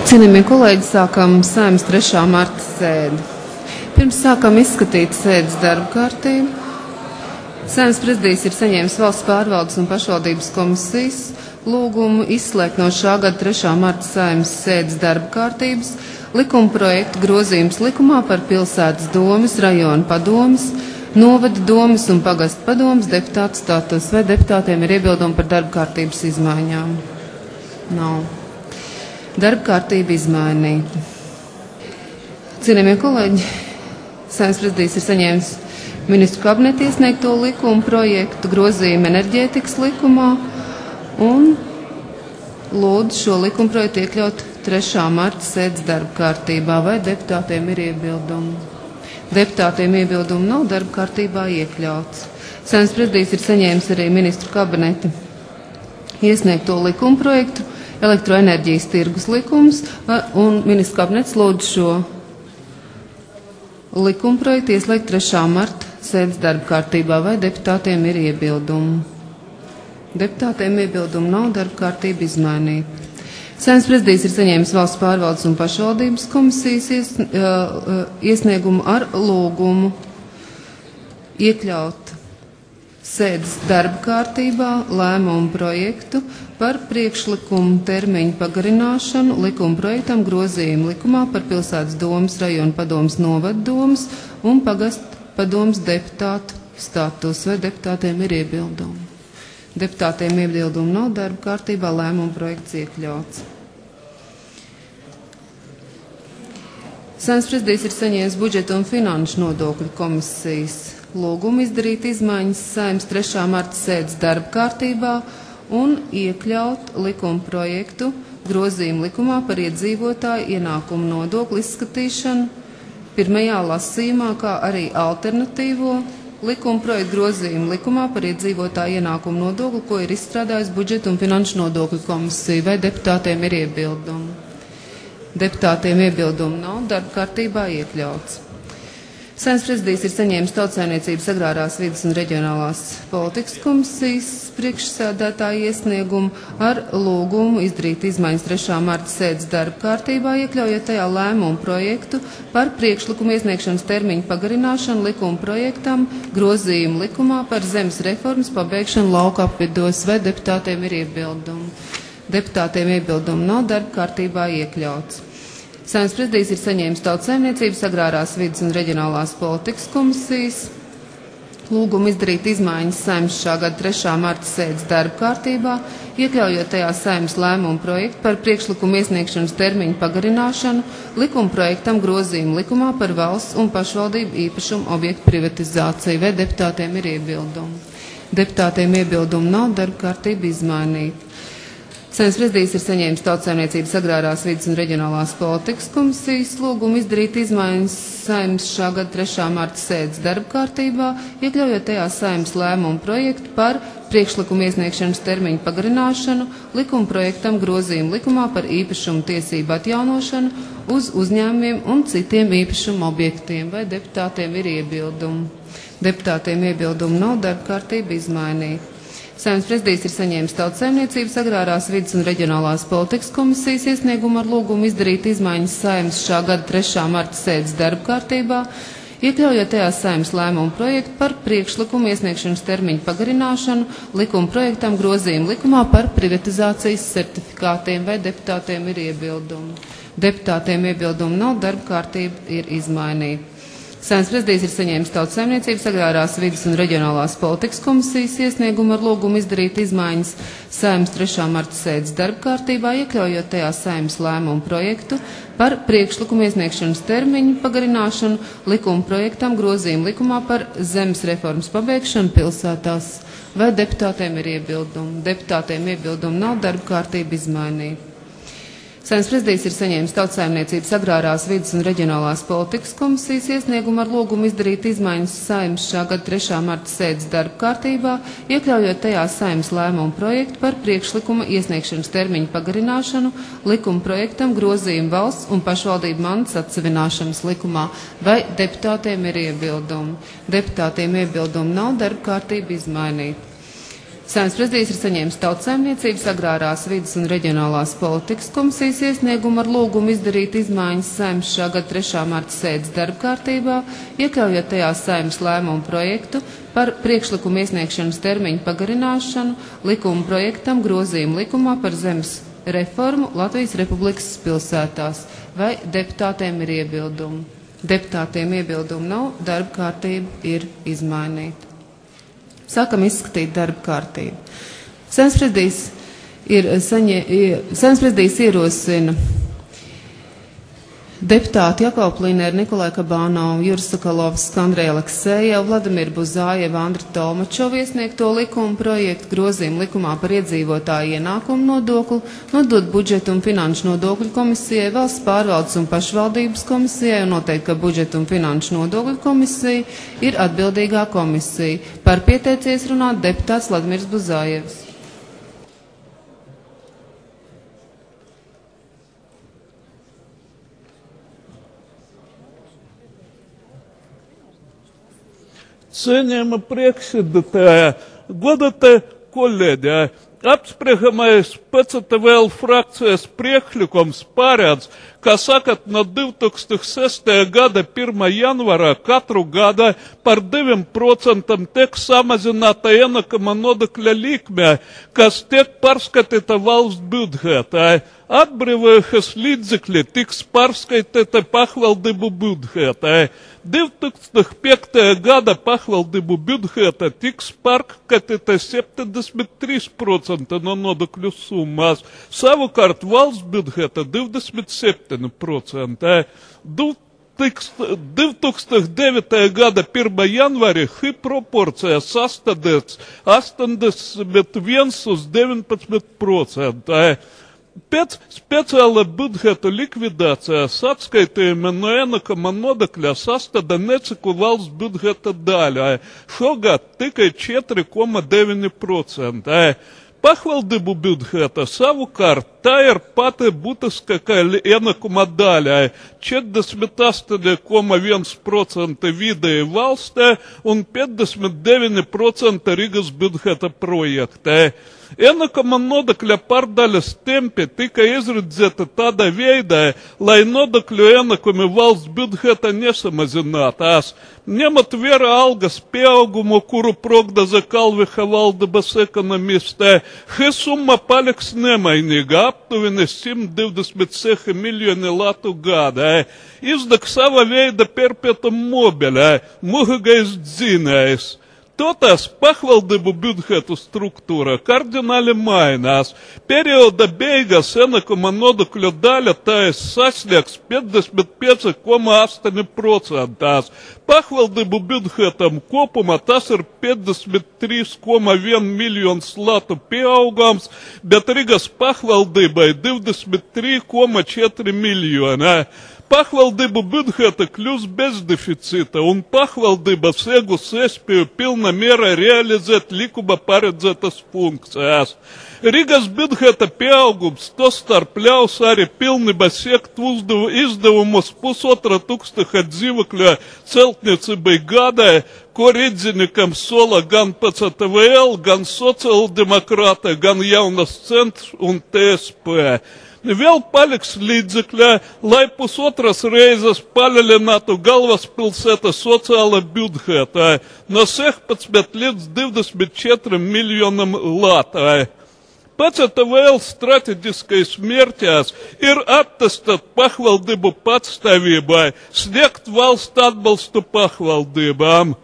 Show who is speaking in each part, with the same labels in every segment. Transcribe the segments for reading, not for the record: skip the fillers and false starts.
Speaker 1: Cienījamie kolēģi, sākam Saeimas 3. marta sēdi. Pirms sākam izskatīt sēdes darba kārtību. Saeimas prezidijs ir saņēmis Valsts pārvaldes un pašvaldības komisijas lūgumu izslēgt no šā gada 3. marta Saeimas sēdes darba kārtības likuma projektu grozījums likumā par pilsētas domes, rajona padomes, novada domes un pagastu padomes deputātu status. Vai deputātiem ir iebildumi par darba kārtības izmaiņām? Nav. Darba kārtība izmainīta. Cienījamie kolēģi, Saeimas prezidijs ir saņēmis ministru kabineta iesniegto likumu projektu grozījumu enerģētikas likumā un lūdzu šo likumu projektu iekļaut 3. marta sēdes darba kārtībā. Vai deputātiem ir iebildumi? Deputātiem iebildumi nav, darba kārtībā iekļauts. Saeimas prezidijs ir saņēmis arī ministru kabineta iesniegto likumu projektu elektroenerģijas tirgus likums, un ministru kabinets lūdzu šo likumu projektu ieslēgt 3. marta sēdes darba kārtībā. Vai deputātiem ir iebildumi? Deputātiem iebildumu nav, darba kārtība izmainīta. Saeimas prezidijs ir saņēmis Valsts pārvaldes un pašvaldības komisijas iesniegumu ar lūgumu iekļaut sēdes darba kārtībā lēmumu projektu par priekšlikumu termiņu pagarināšanu likuma projektam grozījumu likumā par pilsētas domes, rajona padomes, novada domes un pagastu padomes deputātu status. Vai deputātiem ir iebildumi? Deputātiem iebildumu nav, darba kārtībā lēmumu projekts iekļauts. Saeimas prezidijs ir saņēmis budžeta un finanšu nodokļu komisijas lūgumu izdarīt izmaiņas Saeimas 3. marta sēdes darba kārtībā un iekļaut likuma projektu grozījumu likumā par iedzīvotāju ienākumu nodokli izskatīšanu pirmajā lasījumā, kā arī alternatīvo likuma projektu grozījumu likumā par iedzīvotāju ienākumu nodokli, ko ir izstrādājusi budžeta un finanšu nodokļu komisija. Vai deputātiem ir iebildumi? Deputātiem iebildumu nav, darba kārtībā iekļauts. Saeimas prezidijs ir saņēmis Tautsaimniecības agrārās vides un reģionālās politikas komisijas priekšsēdētāja iesniegumu ar lūgumu izdarīt izmaiņas 3. marta sēdes darba kārtībā, iekļaujot tajā lēmumu projektu par priekšlikumu iesniegšanas termiņu pagarināšanu likuma projektam grozījumu likumā par zemes reformas pabeigšanu lauku apvidos. Vai deputātiem ir iebildumi? Deputātiem iebildumu nav, darba kārtībā iekļauts. Saeimas prezidijs ir saņēmis Tautsaimniecības agrārās vides un reģionālās politikas komisijas lūgumu izdarīt izmaiņas Saeimas šā gada 3. marta sēdes darba kārtībā, iekļaujot tajā Saeimas lēmumu projektu par priekšlikumu iesniegšanas termiņu pagarināšanu likuma projektam grozījumu likumā par valsts un pašvaldību īpašumu objektu privatizāciju. Vai deputātiem ir iebildumi? Deputātiem iebildumu nav, darba kārtība izmainīta. Saeimas prezidijs ir saņēmis Tautsaimniecības agrārās vides un reģionālās politikas komisijas lūgumu izdarīt izmaiņas Saeimas šā gada 3. marta sēdes darba kārtībā, iekļaujot tajā Saeimas lēmumu projektu par priekšlikumu iesniegšanas termiņu pagarināšanu likuma projektam grozījumu likumā par īpašumu tiesību atjaunošanu uz uzņēmumiem un citiem īpašumu objektiem. Vai deputātiem ir iebildumi? Deputātiem iebildumu nav, darba kārtība izmainīta. Saeimas prezidijs ir saņēmis Tautsaimniecības agrārās vides un reģionālās politikas komisijas iesniegumu ar lūgumu izdarīt izmaiņas Saeimas šā gada 3. marta sēdes darba kārtībā, iekļaujot tajā Saeimas lēmumu projektu par priekšlikumu iesniegšanas termiņu pagarināšanu likuma projektam grozījumu likumā par privatizācijas certifikātiem. Vai deputātiem ir iebildumi? Deputātiem iebildumu nav, darba kārtība ir izmainīta. Saeimas prezidijs ir saņēmis Tautsaimniecības agrārās vides un reģionālās politikas komisijas iesniegumu ar lūgumu izdarīt izmaiņas Saeimas 3. marta sēdes darba kārtībā, iekļaujot tajā Saeimas lēmumu projektu par priekšlikumu iesniegšanas termiņu pagarināšanu likuma projektam grozījumu likumā par zemes reformas pabeigšanu pilsētās. Vai deputātiem ir iebildumi? Deputātiem iebildumu nav, darba kārtība izmainīta. Saeimas prezidijs ir saņēmis Tautsaimniecības agrārās vides un reģionālās politikas komisijas iesniegumu ar lūgumu izdarīt izmaiņas Saeimas šā gada 3. marta sēdes darba kārtībā, iekļaujot tajā Saeimas lēmumu projektu par priekšlikuma iesniegšanas termiņu pagarināšanu likuma projektam grozījumu valsts un pašvaldību mantas atsevināšanas likumā. Vai deputātiem ir iebildumi? Deputātiem iebildumu nav, darba kārtība izmainīta. Saeimas prezidijs ir saņēmis Tautsaimniecības, Agrārās vides un reģionālās politikas komisijas iesniegumu ar lūgumu izdarīt izmaiņas Saeimas šā gada 3. marta sēdes darba kārtībā, iekļaujot tajā Saeimas lēmumu projektu par priekšlikumu iesniegšanas termiņu pagarināšanu likuma projektam grozījumu likumā par zemes reformu Latvijas Republikas pilsētās. Vai deputātiem ir iebildumi? Deputātiem iebildumu nav, darba kārtība ir izmainīta. Sākam izskatīt darba kārtību. Saeimas prezidijs ierosina deputāti Jakobu Līneru, Nikolai Kabānovu, Juris Sokolovs, Andreju Aleksējevu, Vladimiru Buzājevu, Andri Tolmačovu iesniegto likuma projektu grozījumu likumā par iedzīvotāju ienākumu nodokli, nodot budžetu un finanšu nodokļu komisijai, valsts pārvaldes un pašvaldības komisijai un noteikt, ka budžetu un finanšu nodokļu komisija ir atbildīgā komisija. Par pieteicies runāt deputāts Vladimirs Buzājevs.
Speaker 2: Cienījama priekšsēdētāja, godātie kolēģi, apspriežamais PCTVL frakcijas priekšlikums paredz, ka sakat no 2006. gada 1. janvāra katru gadu par 2% tiek samazināta ienākuma nodokļa likme, kas tiek pārskatīta valsts budžetā. Atbrīvojušies līdzekļi tiks pārskaitīti pašvaldību budžetā. 2005. gada pašvaldību budžeta tiks pārskatīta 73% no nodokļu summās, savukārt valsts budžeta 27%. 2009. gada 1. janvārī šī proporcija sastādīts 81 uz 19%. Pēc speciāla budžeta likvidācijas atskaitījuma no ienākuma nodokļa sastāda neciku valsts budžeta daļā, šogad tikai 4,9%. Pašvaldību budžeta savukārt tā ir pati būtiskākā ienākuma daļā, 48,1% vidēji valstī un 59% Rīgas budžeta projektē. Ienākuma nodokļa pārdaļas tempi tika izredzēti tādā veidā, lai nodokļu ienākumi valsts budžeta nesamazinātās. Ņemot vērā algas pieaugumu, kuru prognozē Kalviha valdības ekonomistē, šī summa paliks nemainīga, aptuveni 126 miljoni latu gadā. Izdeg sava veida perpetuum mobile, mūžīgais dzinējs. Toties pašvaldību budžetu struktūra kardināli mainās. Perioda beigas ienākuma nodokļu daļa tais sasniegs 55,8%. Pašvaldību budžetam kopumā tas ir 53,1 miljonus latu pieaugums, bet Rīgas pašvaldībai 23,4 miljoni. Pašvaldību budžeta kļūs bez deficīta un pašvaldības iegūs iespēju pilnā mērā realizēt likuma paredzētas funkcijas. Rīgas budžeta pieaugums tostarp ļaus arī pilnībā sekt izdevumus 1500 dzīvokļu celtniecībai gadā, ko rīdzinikam sola gan PCTVL, gan sociāldemokrāti, gan Jaunas centrs un TSP. Vēl paliks līdzekļi, lai pusotras reizes palielinātu galvaspilsētas sociāla budžeta no 16 līdz 24 miljonam latu. PCTVL strateģiskais mērķis ir attestēt pašvaldību patstāvībai, sniegt valsts atbalstu pašvaldībām.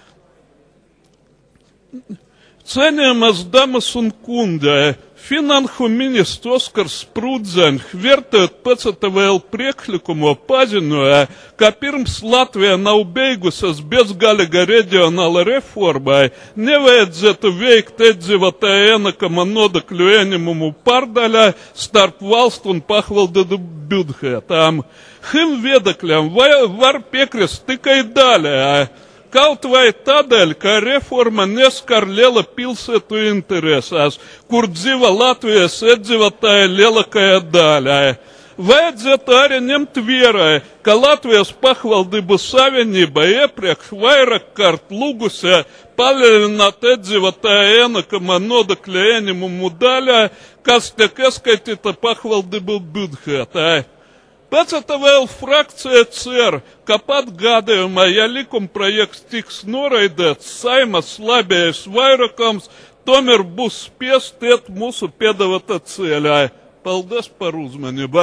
Speaker 2: Cienījamas damas un kungi, Finanšu ministrs Oskars Sprudzeņš, vērtējot PCTVL priekšlikumu, paziņoja, ka pirms Latvija nav beigusies bezgalīga reģionāla reformai, nevajadzētu veikt iedzīvotāju ienākuma nodokļu ieņēmumu pārdaļā starp valstu un pašvaldību budžetām. Šim viedokļam var piekrist tikai daļā. Kaut vai tādēļ, ka reforma neskar liela pilsētu interesēs, kur dzīvo Latvijas iedzīvotāji lielākajā daļā. vajadzētu arī ņemt vērā, ka Latvijas pašvaldību savienība iepriekš vairāk kārt lūgusi palielināt iedzīvotāju ienākuma nodokļa ieņemumu daļā, kas tiek ieskaitīta pašvaldību budžetā. Pēc tam vēl frakcija cer, ka pat gadījumā, ja likumprojekts tiks noraidīts, Saimas labējais vairākums tomēr būs spiests iet mūsu piedāvātā ceļā. Paldies par uzmanību.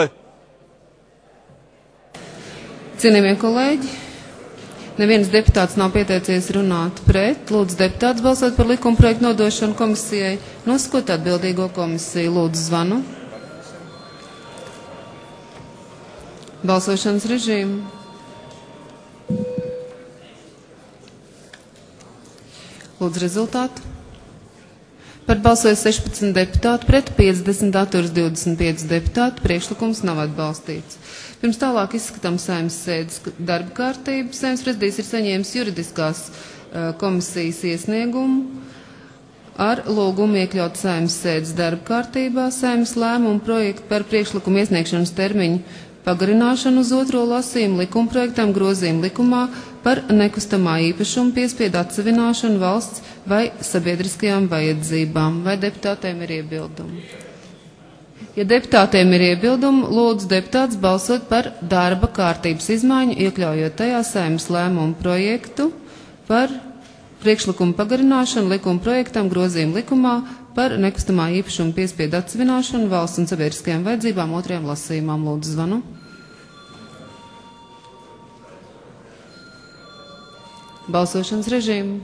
Speaker 1: Cienījamie kolēģi, neviens deputāts nav pieteicies runāt pret. Lūdzu, deputāts balsot par likumprojektu nodošanu komisijai. Nosakot atbildīgo komisiju. Lūdzu, zvanu. Balsošanas režīmu. Lūdzu rezultātu. Par balsoja 16 deputāti, pret 50 atturas 25 deputāti. Priekšlikums nav atbalstīts. Pirms tālāk izskatām Saeimas sēdes darba kārtību. Saeimas prezidijs ir saņēmis juridiskās komisijas iesniegumu ar lūgumu iekļaut Saeimas sēdes darba kārtībā Saeimas lēmumu projektu par priekšlikumu iesniegšanas termiņu pagarināšanu uz otro lasījumu likumprojektam grozījumu likumā par nekustamā īpašuma piespiedu atsevināšanu valsts vai sabiedriskajām vajadzībām. Vai deputātiem ir iebildumi? Ja deputātiem ir iebildumi, lūdzu deputāts balsot par darba kārtības izmaiņu, iekļaujot tajā Saeimas lēmumu projektu par priekšlikumu pagarināšanu likumprojektam grozījumu likumā par nekustamā īpašuma piespiedu atsevināšanu valsts un sabiedriskajām vajadzībām otrajām lasījumām. Lūdzu, zvanu. Balsošanas režīmu.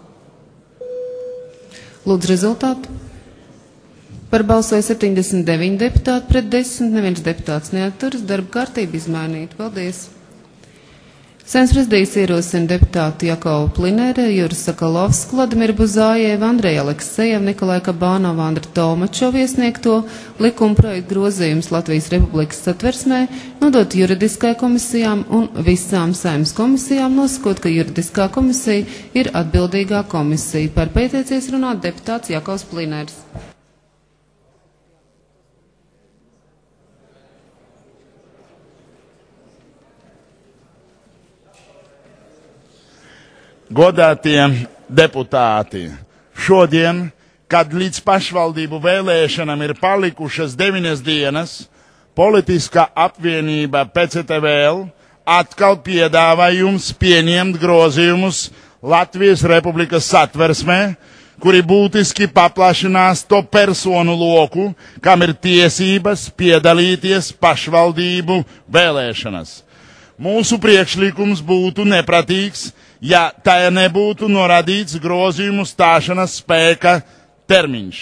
Speaker 1: Lūdzu rezultātu. Par balsoja 79 deputāti pret 10, neviens deputāts neatturas, darba kārtība izmainīta. Paldies. Saeimas prezidijs ierosina deputātu Jakovu Plinēru, Juris Sakalovsku, Vladimiru Buzājevu, Andreju Aleksejevu, Nikolaju Kabānovu, Andru Tolmačovu iesniegto likuma projektu grozījumus Latvijas Republikas satversmē, nodot juridiskai komisijām un visām Saeimas komisijām, nosakot, ka juridiskā komisija ir atbildīgā komisija. Par pieteicies runāt deputāts Jakovs Plinērs.
Speaker 3: Godātie deputāti, šodien, kad līdz pašvaldību vēlēšanām ir palikušas 9 dienas, politiskā apvienība PCTVL atkal piedāvā jums pieņemt grozījumus Latvijas Republikas satversmē, kuri būtiski paplašinās to personu loku, kam ir tiesības piedalīties pašvaldību vēlēšanas. Mūsu priekšlikums būtu nepratīgs, ja tā nebūtu norādīts grozījumu stāšanas spēka termiņš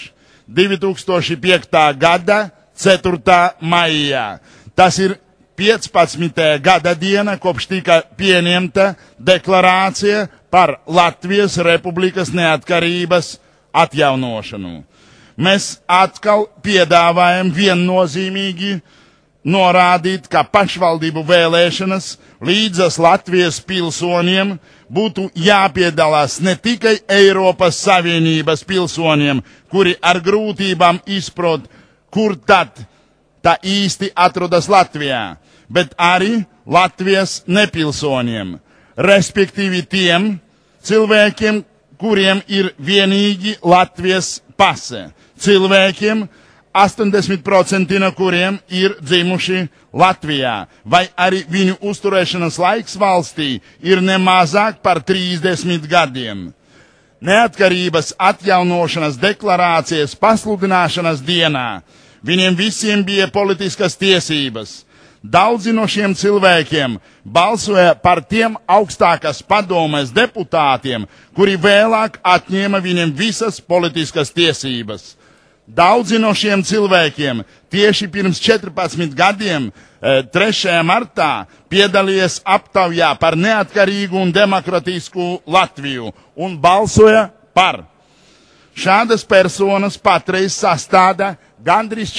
Speaker 3: 2005. gada 4. maijā. Tas ir 15. gada diena, kopš tika pieņemta deklarācija par Latvijas Republikas neatkarības atjaunošanu. Mēs atkal piedāvājam viennozīmīgi norādīt, ka pašvaldību vēlēšanas līdzas Latvijas pilsoņiem būtu jāpiedalās ne tikai Eiropas Savienības pilsoņiem, kuri ar grūtībām izprot, kur tad tā īsti atrodas Latvijā, bet arī Latvijas nepilsoņiem, respektīvi tiem cilvēkiem, kuriem ir vienīgi Latvijas pase, cilvēkiem, 80% no kuriem ir dzimuši Latvijā, vai arī viņu uzturēšanas laiks valstī ir nemazāk par 30 gadiem. Neatkarības atjaunošanas deklarācijas pasludināšanas dienā viņiem visiem bija politiskas tiesības. Daudzi no šiem cilvēkiem balsoja par tiem augstākās padomes deputātiem, kuri vēlāk atņēma viņiem visas politiskas tiesības. Daudzi no šiem cilvēkiem tieši pirms 14 gadiem, 3. martā, piedalījies aptaujā par neatkarīgu un demokratisku Latviju un balsoja par. Šādas personas patreiz sastāda gandrīz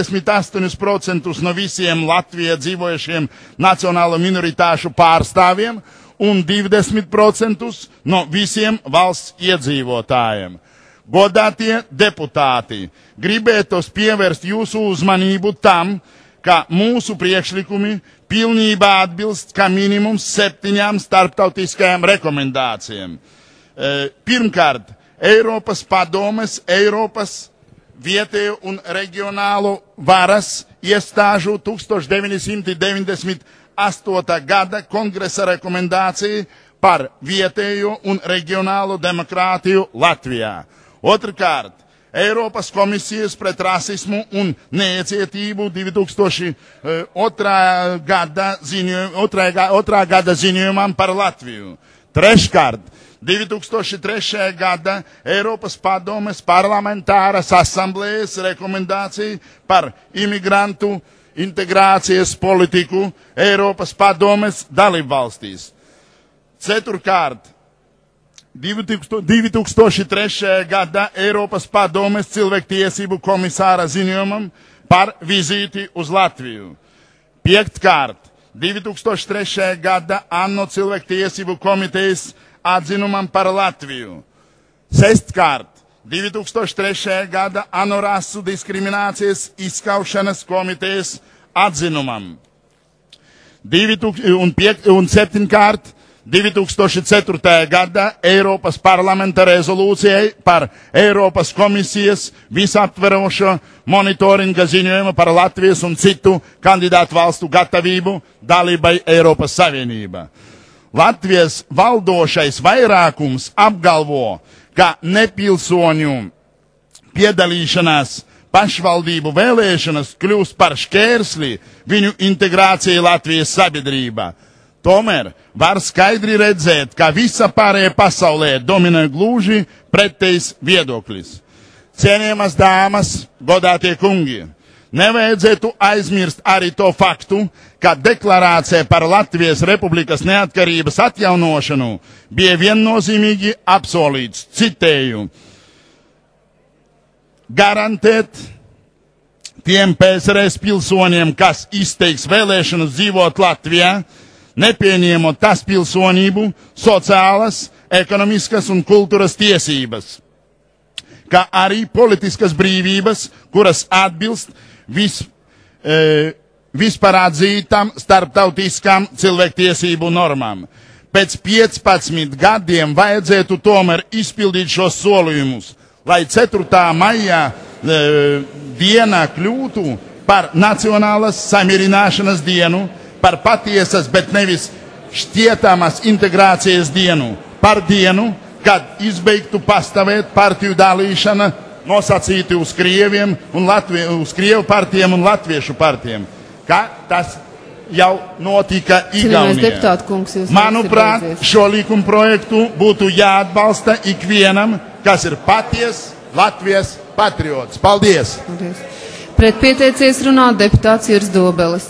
Speaker 3: 48% no visiem Latvijā dzīvojušiem nacionālo minoritāšu pārstāvjiem un 20% no visiem valsts iedzīvotājiem. Godātie deputāti, gribētos pievērst jūsu uzmanību tam, ka mūsu priekšlikumi pilnībā atbilst kā minimums 7 starptautiskajām rekomendācijām. Pirmkārt, Eiropas padomes, Eiropas vietēju un reģionālu varas iestāžu 1998. gada kongresa rekomendācija par vietējo un reģionālu demokrātiju Latvijā. Otrkārt, Eiropas komisijas pret rasismu un neiecietību 2002. gada ziņojumam par Latviju. Treškārt, 2003. gada Eiropas padomes parlamentāras asamblējas rekomendācija par imigrantu integrācijas politiku Eiropas padomes dalībvalstīs. Ceturkārt, 2003. gada Eiropas padomes cilvēktiesību komisāra ziņojumam par vizīti uz Latviju. Piektkārt, 2003. gada ANO cilvēktiesību komitejas atzinumam par Latviju. Sestkārt, 2003. gada ANO rasu diskriminācijas izskaušanas komitejas atzinumam. Un septiņkārt, 2004. gada Eiropas parlamenta rezolūcijai par Eiropas komisijas visaptverošo monitoringa ziņojumu par Latvijas un citu kandidātu valstu gatavību dalībai Eiropas Savienībā. Latvijas valdošais vairākums apgalvo, ka nepilsoņu piedalīšanās pašvaldību vēlēšanas kļūst par šķērsli viņu integrācijai Latvijas sabiedrībā. Tomēr var skaidri redzēt, ka visa pārējā pasaulē dominē gluži pretējs viedoklis. Cienījamas dāmas, godātie kungi, nevajadzētu aizmirst arī to faktu, ka deklarācija par Latvijas Republikas neatkarības atjaunošanu bija viennozīmīgi apsolīts, citēju, garantēt tiem PSRS pilsoņiem, kas izteiks vēlēšanas dzīvot Latvijā, nepieņemot tas pilsonību, sociālas, ekonomiskas un kultūras tiesības, kā arī politiskas brīvības, kuras atbilst vispār atzītām starptautiskām cilvēktiesību normām. Pēc 15 gadiem vajadzētu tomēr izpildīt šos solījumus, lai 4. maijā diena kļūtu par Nacionālas samierināšanas dienu, par patiesas, bet nevis šķietamas integrācijas dienu, par dienu, kad izbeigtu pastāvēt partiju dalīšana nosacīti uz Krieviem un uz Krievu partijiem un Latviešu partijiem, kā tas jau notika Igaunijā. Manuprāt, šo likuma projektu būtu jāatbalsta ikvienam, kas ir paties Latvijas patriots. Paldies!
Speaker 1: Pret pieteicies runāt deputāts Juris Dobelis.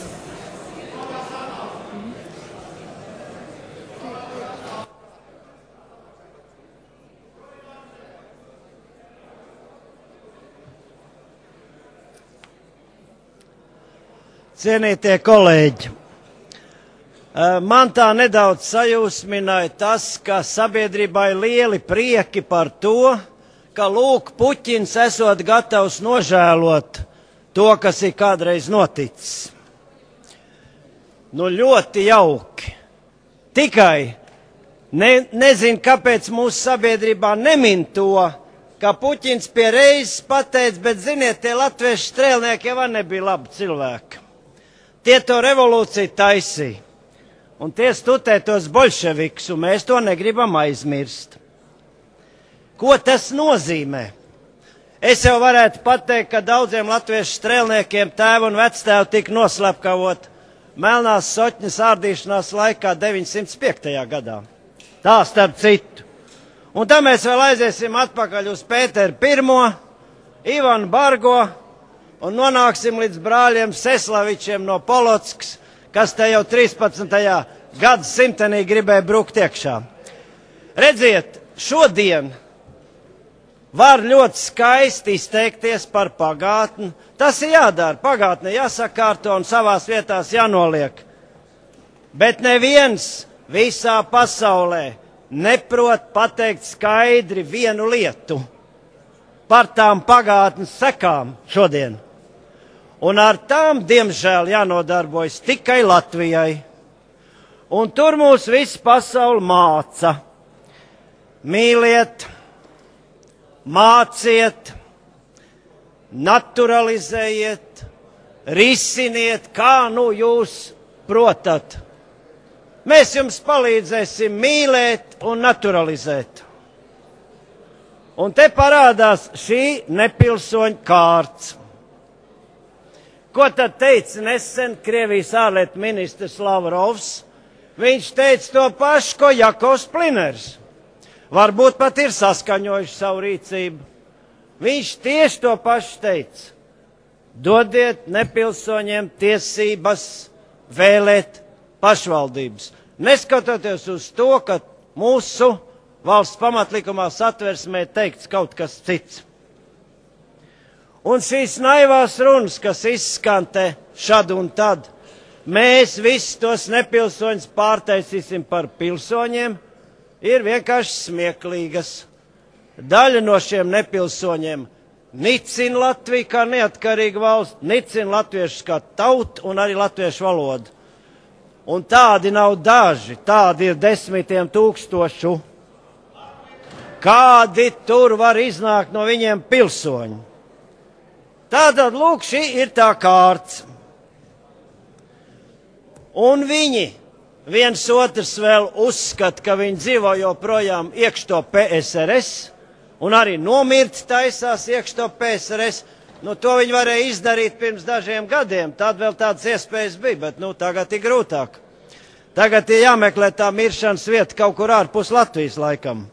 Speaker 4: Cienītie kolēģi, man tā nedaudz sajūsmināja tas, ka sabiedrībā ir lieli prieki par to, ka lūk, Puķins esot gatavs nožēlot to, kas ir kādreiz noticis. Nu, ļoti jauki. Tikai nezinu, kāpēc mūsu sabiedrībā nemin to, ka Puķins pie reizes pateica, bet ziniet, tie latviešu strēlnieki jau nebija labi cilvēki. Tie to revolūciju taisīja, un tie studē tos bolševikus, un mēs to negribam aizmirst. Ko tas nozīmē? Es jau varētu pateikt, ka daudziem latviešu strēlniekiem tēvu un vectēvu tika noslepkavot Melnās Soķņas ārdīšanās laikā 905. gadā. Tā starp citu. Un tā mēs vēl aiziesim atpakaļ uz Pēteru I, Ivanu Bargo, un nonāksim līdz brāļiem Seslavičiem no Polotskas, kas te jau 13. gadsimtenī gribēja brukt iekšā. Redziet, šodien var ļoti skaisti izteikties par pagātni. Tas ir jādara, pagātne jāsakārto un savās vietās jānoliek. Bet neviens visā pasaulē neprot pateikt skaidri vienu lietu par tām pagātnes sekām šodien. Un ar tām, diemžēl, jānodarbojas tikai Latvijai. Un tur mūs viss pasauli māca. Mīliet, māciet, naturalizējiet, risiniet, kā nu jūs protat. Mēs jums palīdzēsim mīlēt un naturalizēt. Un te parādās šī nepilsoņu kārts. Ko tad teica nesen Krievijas ārlietu ministrs Lavrovs? Viņš teica to pašu, ko Jakovs Pliners. Varbūt pat ir saskaņojuši savu rīcību. Viņš tieši to pašu teica. Dodiet nepilsoņiem tiesības vēlēt pašvaldības. Neskatoties uz to, ka mūsu valsts pamatlikumā satversmē teikts kaut kas cits. Un šīs naivās runas, kas izskan te šad un tad, mēs visus tos nepilsoņus pārtaisīsim par pilsoņiem, ir vienkārši smieklīgas. Daļa no šiem nepilsoņiem nicina Latviju kā neatkarīgu valsts, nicina latviešus kā tautu un arī latviešu valodu. Un tādi nav daži, tādi ir desmitiem tūkstošu. Kādi tur var iznākt no viņiem pilsoņi? Tātad, lūk, šī ir tā kārts. Un viņi viens otrs vēl uzskata, ka viņi dzīvo joprojām iekšto PSRS, un arī nomirt taisās iekšto PSRS. Nu, to viņi varēja izdarīt pirms dažiem gadiem, tad vēl tādas iespējas bija, bet nu, tagad ir grūtāk. Tagad ir jāmeklē tā miršanas vieta kaut kur ārpus Latvijas laikam.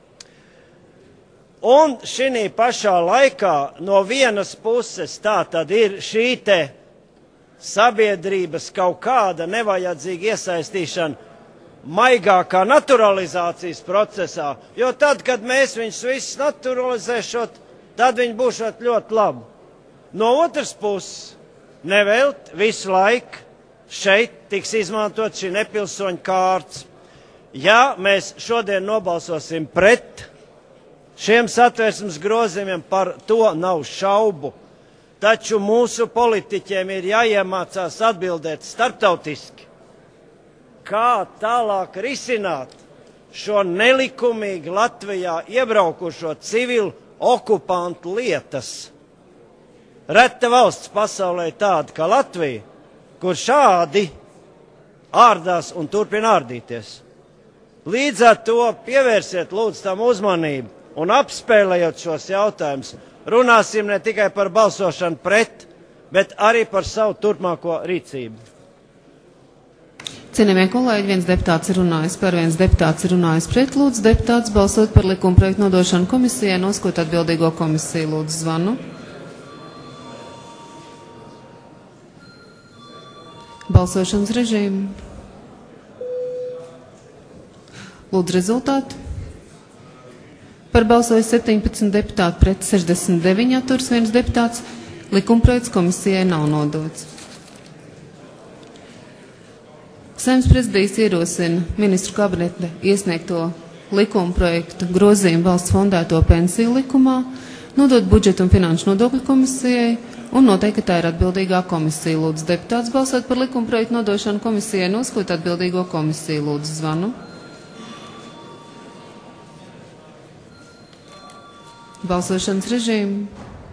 Speaker 4: Un šī pašā laikā no vienas puses tā tad ir šī te sabiedrības kaut kāda nevajadzīga iesaistīšana maigākā naturalizācijas procesā, jo tad, kad mēs viņus visus naturalizēšot, tad viņi būšot ļoti labi. No otras puses, nevelt visu laiku šeit tiks izmantot šī nepilsoņu kārts. Ja mēs šodien nobalsosim pret šiem satversmes grozījumiem, par to nav šaubu. Taču mūsu politiķiem ir jāiemācās atbildēt starptautiski, kā tālāk risināt šo nelikumīgi Latvijā iebraukušo civilu okupantu lietas. Reta valsts pasaulē tāda kā Latvija, kur šādi ārdās un turpina ārdīties. Līdz ar to pievērsiet lūdzu tam uzmanību. Un apspēlējot šos jautājumus, runāsim ne tikai par balsošanu pret, bet arī par savu turpmāko rīcību.
Speaker 1: Cienījamie kolēģi, viens deputāts ir runājis par, viens deputāts ir runājis pret. Lūdzu, deputāts balsot par likumprojektu nodošanu komisijai, noskot atbildīgo komisiju. Lūdzu, zvanu. Balsošanas režīmu. Lūdzu, rezultātu. Par balsoja 17 deputāti, pret 69 atturs, viens deputāts. Likumprojekts komisijai nav nodots. Saeimas prezidijs ierosina ministru kabineta iesniegto likumprojektu grozījumu valsts fondēto pensiju likumā, nodot budžetu un finanšu nodokļu komisijai un noteikt, ka tā ir atbildīgā komisija. Lūdzu, deputāts balsot par likumprojektu nodošanu komisijai, noskot atbildīgo komisiju. Lūdzu, zvanu. Balsošanas režīmu.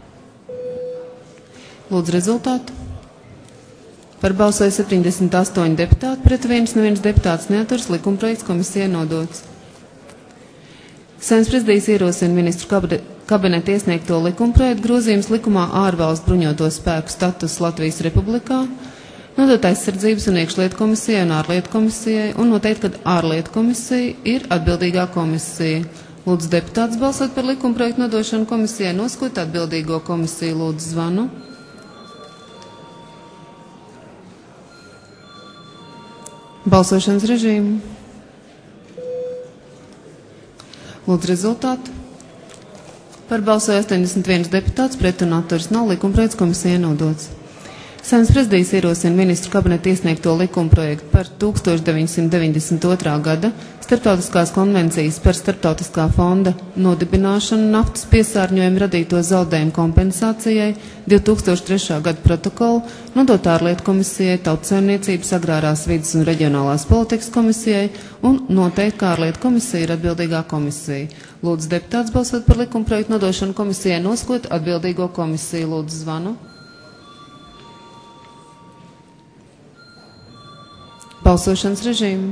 Speaker 1: Lūdzu, rezultātu. Par balsoja 78 deputāti, pret neviens deputāts neaturs, likumprojekts komisijai nodots. Saeimas prezidijs ierosina ministru kabineta iesniegto likumprojektu grozījums likumā ārvalstu bruņoto spēku status Latvijas Republikā, nodot aizsardzības un iekšlietu komisijai un ārlietu komisijai, un noteikt, ka ārlietu komisija ir atbildīgā komisija. Lūdzu, deputāts balsot par likumprojektu nodošanu komisijai, noskot atbildīgo komisiju. Lūdzu, zvanu. Balsošanas režīmu. Lūdzu, rezultātu. Par balsoja 81 deputāts, pret un atturs nav, likumprojekts komisijai nodots. Saeimas prezidijas ierosina ministru kabineta iesniegto likumprojektu par 1992. gada Starptautiskās konvencijas par Starptautiskā fonda nodibināšanu naftas piesārņojumu radīto zaudējumu kompensācijai 2003. gada protokolu nodot ārlietu komisijai, Tautsaimniecības, agrārās vides un reģionālās politikas komisijai un noteikt, ka ārlietu komisija ir atbildīgā komisija. Lūdzu deputāts balsot par likumprojektu nodošanu komisijai, noskot atbildīgo komisiju. Lūdzu zvanu. Balsošanas režīmu.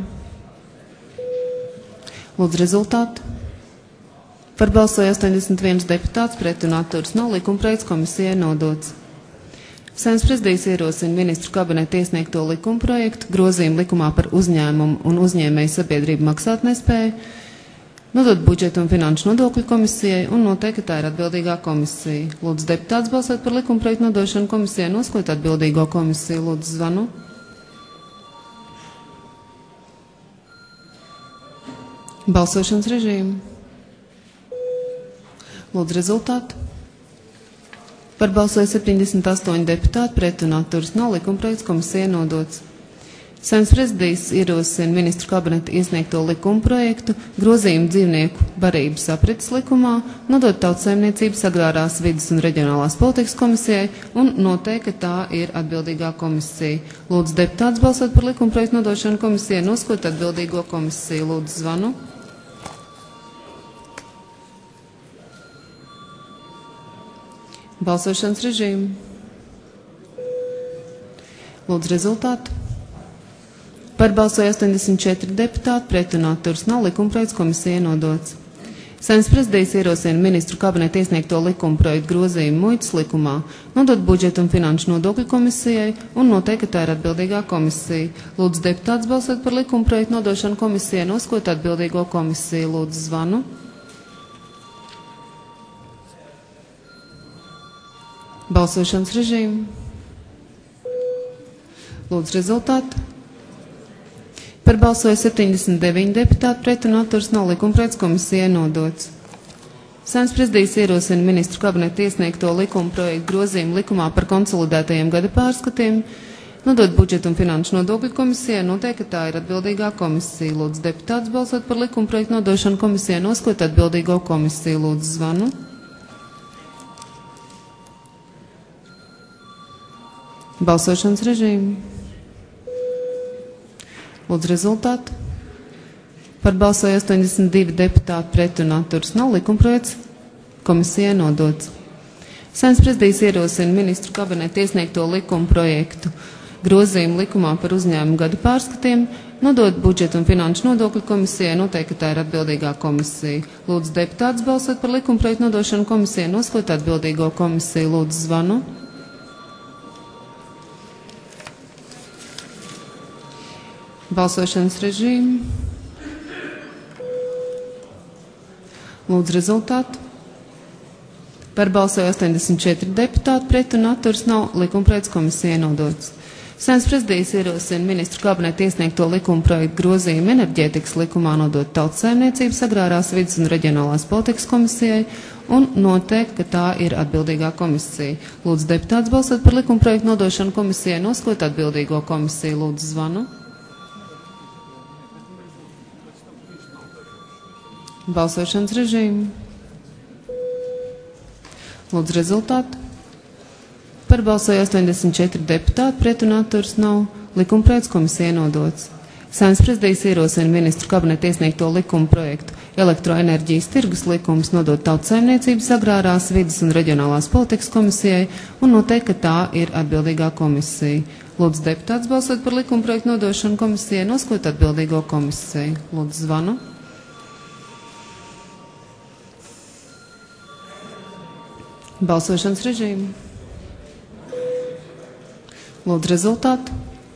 Speaker 1: Lūdzu rezultātu. Par balsoja 81 deputāts, pret un atturas nav, likumprojekts komisijai nodots. Saeimas prezidijas ierosina ministru kabineta iesniegto likumprojektu, grozījumu likumā par uzņēmumu un uzņēmēju sabiedrību maksātnespēju, nodot budžetu un finanšu nodokļu komisijai un noteikt, ka tā ir atbildīgā komisija. Lūdzu deputāts balsot par likumprojektu nodošanu komisijai, noskot atbildīgo komisiju. Lūdzu zvanu. Balsošanas režīmu. Lūdzu rezultātu. Par balsoja 78 deputāti, pret un atturas nav, likumprojekts komisijai nodots. Saeimas prezidijas ierosina ministru kabineta iesniegto likumprojektu, grozījumu dzīvnieku barības aprits likumā, nodot Tautsaimniecības, agrārās vides un reģionālās politikas komisijai un noteikt, ka tā ir atbildīgā komisija. Lūdzu deputāts balsot par likumprojektu nodošanu komisijai, noskot atbildīgo komisiju. Lūdzu zvanu. Balsošanas režīmu. Lūdzu rezultātu. Par balsoja 84 deputāti, pret un atturas nav, likumprojekts komisijai nodots. Saeimas prezidijas ierosina ministru kabineta iesniegto likumprojektu grozījumu muitas likumā, nodot budžetu un finanšu nodokļu komisijai un noteikt, ka tā ir atbildīgā komisija. Lūdzu deputāts balsot par likumprojektu nodošanu komisijai, noskot atbildīgo komisiju. Lūdzu zvanu. Balsošanas režīmu. Lūdzu rezultātu. Par balsoja 79 deputāti, pret un atturas nav, likumprojekts komisijai nodots. Saeimas prezidijas ierosina ministru kabineta iesniegto likumprojektu grozījumu likumā par konsolidētajiem gada pārskatiem, nodot budžetu un finanšu nodokļu komisijai, noteikt, ka tā ir atbildīgā komisija. Lūdzu deputāts balsot par likumprojektu nodošanu komisijai, noskot atbildīgo komisiju. Lūdzu zvanu. Balsošanas režīmu. Lūdzu rezultātu. Par balsoja 82 deputāti, pret un atturas nav, likumprojekts komisijai nodots. Saeimas prezidijas ierosina ministru kabineta iesniegto likumprojektu, grozījumu likumā par uzņēmumu gadu pārskatiem, nodot budžetu un finanšu nodokļu komisijai, noteikt, ka tā ir atbildīgā komisija. Lūdzu deputāts balsot par likumprojektu nodošanu komisijai, noskot atbildīgo komisiju. Lūdzu zvanu. Balsošanas režīmu. Lūdzu rezultātu. Par balsoja 84 deputāti, pret un atturas nav, likumprojekts komisijai nodots. Saeimas prezidijas ierosina ministru kabineta iesniegto likumprojektu grozījumu enerģētikas likumā, nodot Tautsaimniecības, agrārās vides un reģionālās politikas komisijai un noteikt, ka tā ir atbildīgā komisija. Lūdzu deputāts balsot par likumprojektu nodošanu komisijai, noskot atbildīgo komisiju. Lūdzu zvanu. Balsošanas režīmu. Lūdzu rezultātu. Par balsoja 84 deputāti, pret un atturas nav, likumprojekts komisijai nodots. Saeimas prezidijas ierosina ministru kabineta iesniegto likumprojektu elektroenerģijas tirgus likums, nodot Tautsaimniecības, agrārās vides un reģionālās politikas komisijai un noteikt, ka tā ir atbildīgā komisija. Lūdzu deputāts balsot par likumprojektu nodošanu komisijai, noskot atbildīgo komisiju. Lūdzu zvanu. Balsošanas režīmu. Lūdzu rezultātu.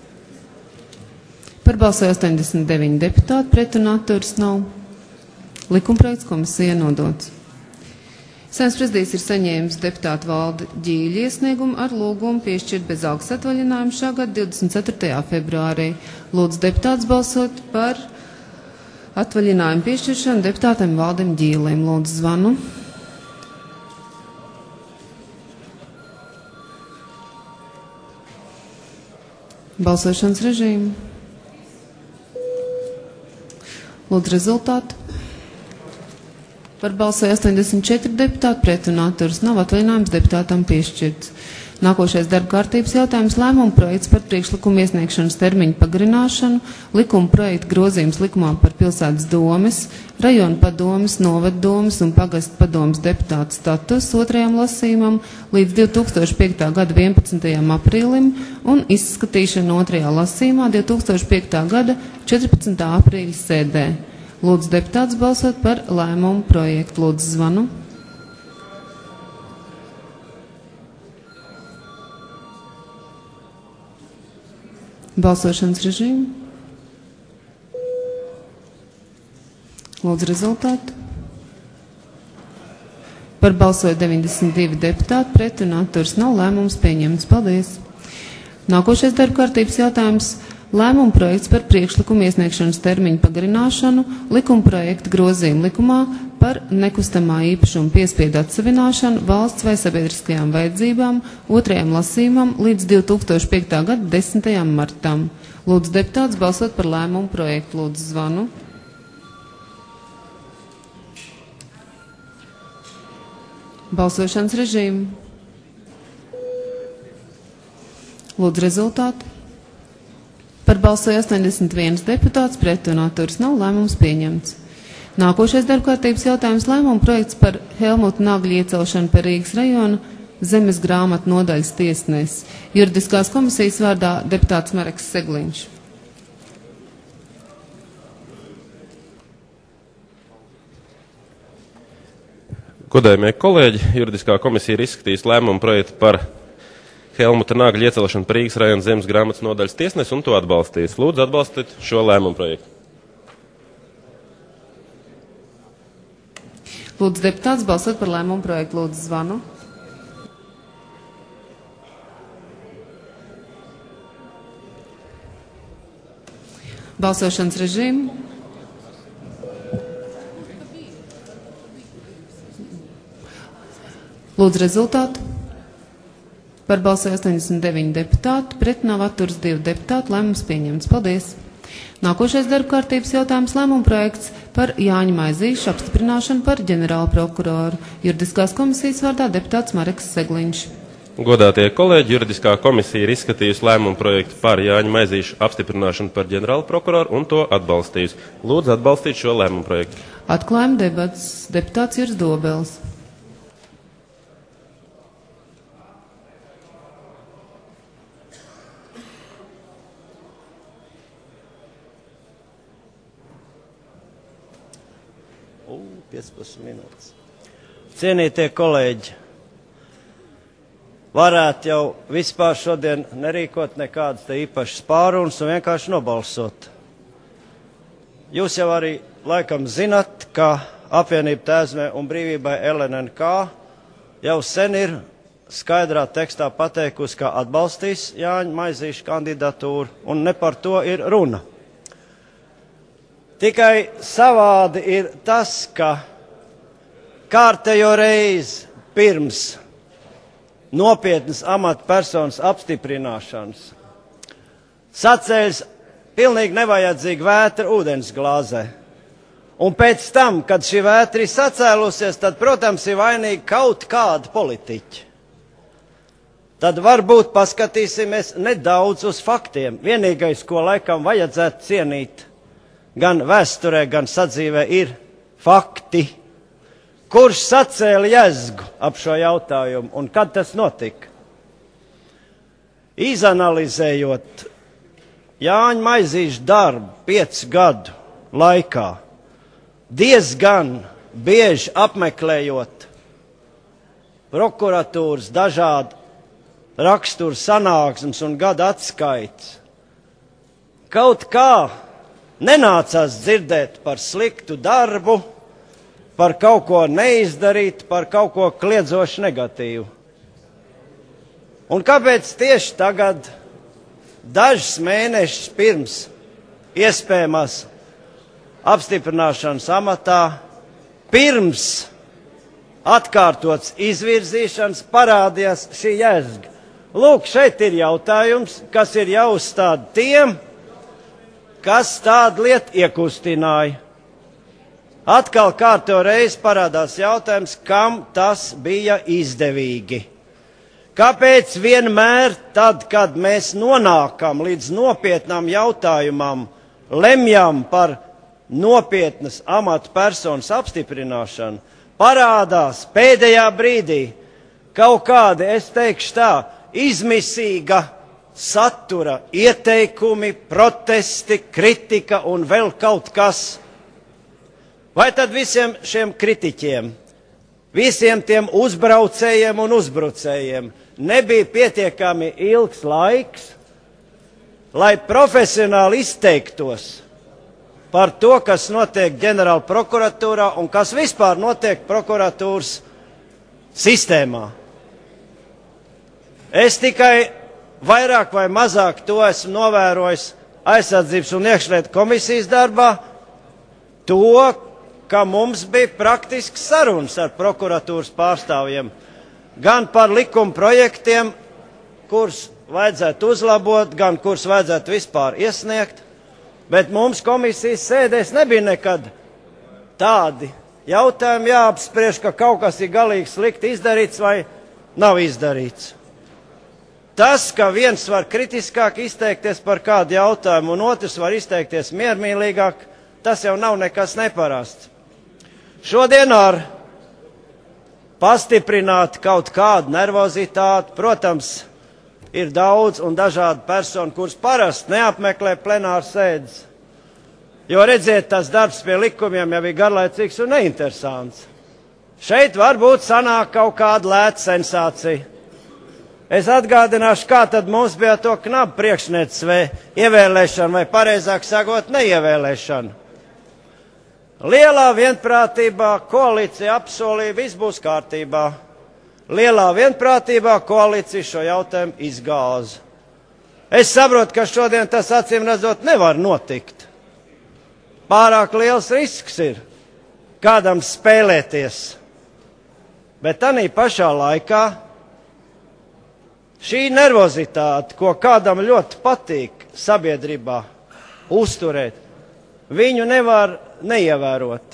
Speaker 1: Par balsoja 89 deputāti, pret un atturas nav, likumprojekts komisijai nodots. Saeimas prezidijas ir saņēmis deputātu Valda Ģīļa iesniegumu ar lūgumu piešķirt bezalgas atvaļinājumu šā gada 24. februārī. Lūdzu deputāts balsot par atvaļinājumu piešķiršanu deputātam Valdam Ģīlim. Lūdzu zvanu. Balsošanas režīmu. Lūdzu rezultātu. Par balsoja 84 deputāti, pret un atturas nav, atvaļinājums deputātam piešķirts. Nākošais darba kārtības jautājums - lēmuma projekts par priekšlikumu iesniegšanas termiņu pagarināšanu, likuma projekta grozījums likumā par pilsētas domes, rajona padomes, novada domes un pagastu padomes deputātu status otrajam lasījumam līdz 2005. gada 11. aprīlim un izskatīšanu otrajā lasījumā 2005. gada 14. aprīļa sēdē. Lūdzu deputātus balsot par lēmumu projektu. Lūdzu zvanu. Balsošanas režīmu. Lūdzu rezultātu. Par balsoja 92 deputāti, pret un atturas nav, lēmums pieņemts. Paldies. Nākošais darba kārtības jautājums - lēmuma projekts par priekšlikumu iesniegšanas termiņu pagarināšanu, likuma projekta grozījumu likumā par nekustamā īpašuma piespiedu atsavināšanu valsts vai sabiedriskajām vajadzībām otrajam lasījumam līdz 2005. gada 10. martam. Lūdzu deputātus balsot par lēmumu projektu. Lūdzu zvanu. Balsošanas režīmu. Lūdzu rezultātu. Par balsoja 81 deputāts, pret un atturas nav, lēmums pieņemts. Nākošais darbkārtības jautājums - lēmuma projekts par Helmuta Nagļa iecelšanu par Rīgas rajona zemes grāmatu nodaļas tiesnesi. Juridiskās komisijas vārdā deputāts Mareks Segliņš.
Speaker 5: Godājamie kolēģi, juridiskā komisija ir izskatījusi lēmumu projektu par Helmuta Nagļa iecelšanu par Rīgas rajona zemes grāmatas nodaļas tiesnesi un to atbalstīs. Lūdzu atbalstīt šo lēmumu projektu.
Speaker 1: Lūdzu deputāts balsot par lēmumu projektu. Lūdzu zvanu. Balsošanas režīmu. Lūdzu rezultātu. Par balsoja 89 deputāti, pret nav atturas 2 deputāti, lēmums pieņemts. Paldies! Nākošais darba kārtības jautājums - lēmuma projekts par Jāņa Maizīša apstiprināšanu par ģenerālu prokuroru. Juridiskās komisijas vārdā deputāts Mareks Segliņš.
Speaker 5: Godātie kolēģi, juridiskā komisija ir izskatījusi lēmumu projektu par Jāņa Maizīša apstiprināšanu par ģenerālu prokuroru un to atbalstījusi. Lūdzu atbalstīt šo lēmumu projektu.
Speaker 1: Atklājam debats. Deputāts Juris Dobels.
Speaker 4: U, 15 minūtes. Cienītie kolēģi, varētu jau vispār šodien nerīkot nekādas te īpašas pārunas un vienkārši nobalsot. Jūs jau arī laikam zinat, ka apvienība Tēvzemei un brīvībai LNNK jau sen ir skaidrā tekstā pateikusi, ka atbalstīs Jāņa Maizīša kandidatūru, un ne par to ir runa. Tikai savādi ir tas, ka kārtējo reizi pirms nopietnas amatpersonas apstiprināšanas sacēļas pilnīgi nevajadzīga vētra ūdens glāzē. Un pēc tam, kad šī vētra ir sacēlusies, tad, protams, ir vainīgi kaut kādi politiķi. Tad varbūt paskatīsimies nedaudz uz faktiem. Vienīgais, ko laikam vajadzētu cienīt gan vēsturē, gan sadzīvē, ir fakti. Kurš sacēla jēzgu ap šo jautājumu un kad tas notika? Izanalizējot Jāņa Maizīša darbu 5 gadu laikā, diezgan bieži apmeklējot prokuratūras dažādu raksturu sanāksmes un gada atskaites, kaut kā nenācās dzirdēt par sliktu darbu, par kaut ko neizdarīt, par kaut ko kliedzoši negatīvu. Un kāpēc tieši tagad, dažus mēnešus pirms iespējamās apstiprināšanas amatā, pirms atkārtots izvirzīšanas parādījās šī jēzga? Lūk, šeit ir jautājums, kas ir jāuzstāda tiem, kas tādu lietu iekustināja. Atkal kārto reizi parādās jautājums, kam tas bija izdevīgi. Kāpēc vienmēr tad, kad mēs nonākam līdz nopietnām jautājumam, lemjam par nopietnas amata personas apstiprināšanu, parādās pēdējā brīdī kaut kādi, es teikšu tā, izmisīga satura ieteikumi, protesti, kritika un vēl kaut kas? Vai tad visiem šiem kritiķiem, visiem tiem uzbraucējiem un uzbrucējiem nebija pietiekami ilgs laiks, lai profesionāli izteiktos par to, kas notiek ģenerāla prokuratūrā un kas vispār notiek prokuratūras sistēmā? Es tikai vairāk vai mazāk to esmu novērojis aizsardzības un iekšlietu komisijas darbā, to, ka mums bija praktiski sarunas ar prokuratūras pārstāvjiem, gan par likuma projektiem, kurus vajadzētu uzlabot, gan kurus vajadzētu vispār iesniegt, bet mums komisijas sēdēs nebija nekad tādi jautājumi jāapspriež, ka kaut kas ir galīgi slikti izdarīts vai nav izdarīts. Tas, ka viens var kritiskāk izteikties par kādu jautājumu un otrs var izteikties miermīlīgāk, tas jau nav nekas neparasts. Šodien ar pastiprinātu kaut kādu nervozitāti, protams, ir daudz un dažādi personi, kuras parasti neapmeklē plenāras sēdes. Jo redziet, tas darbs pie likumiem jau ir garlaicīgs un neinteresants. Šeit varbūt sanāk kaut kāda lēta sensācija. Es atgādināšu, kā tad mums bija to knapu priekšniecību ievēlēšana, vai pareizāk sakot, neievēlēšana. Lielā vienprātībā koalīcija apsolīja, viss būs kārtībā. Lielā vienprātībā koalīcija šo jautājumu izgāza. Es saprotu, ka šodien tas acīm redzot nevar notikt. Pārāk liels risks ir kādam spēlēties. Bet tanī pašā laikā šī nervozitāte, ko kādam ļoti patīk sabiedrībā uzturēt, viņu nevar neievērot.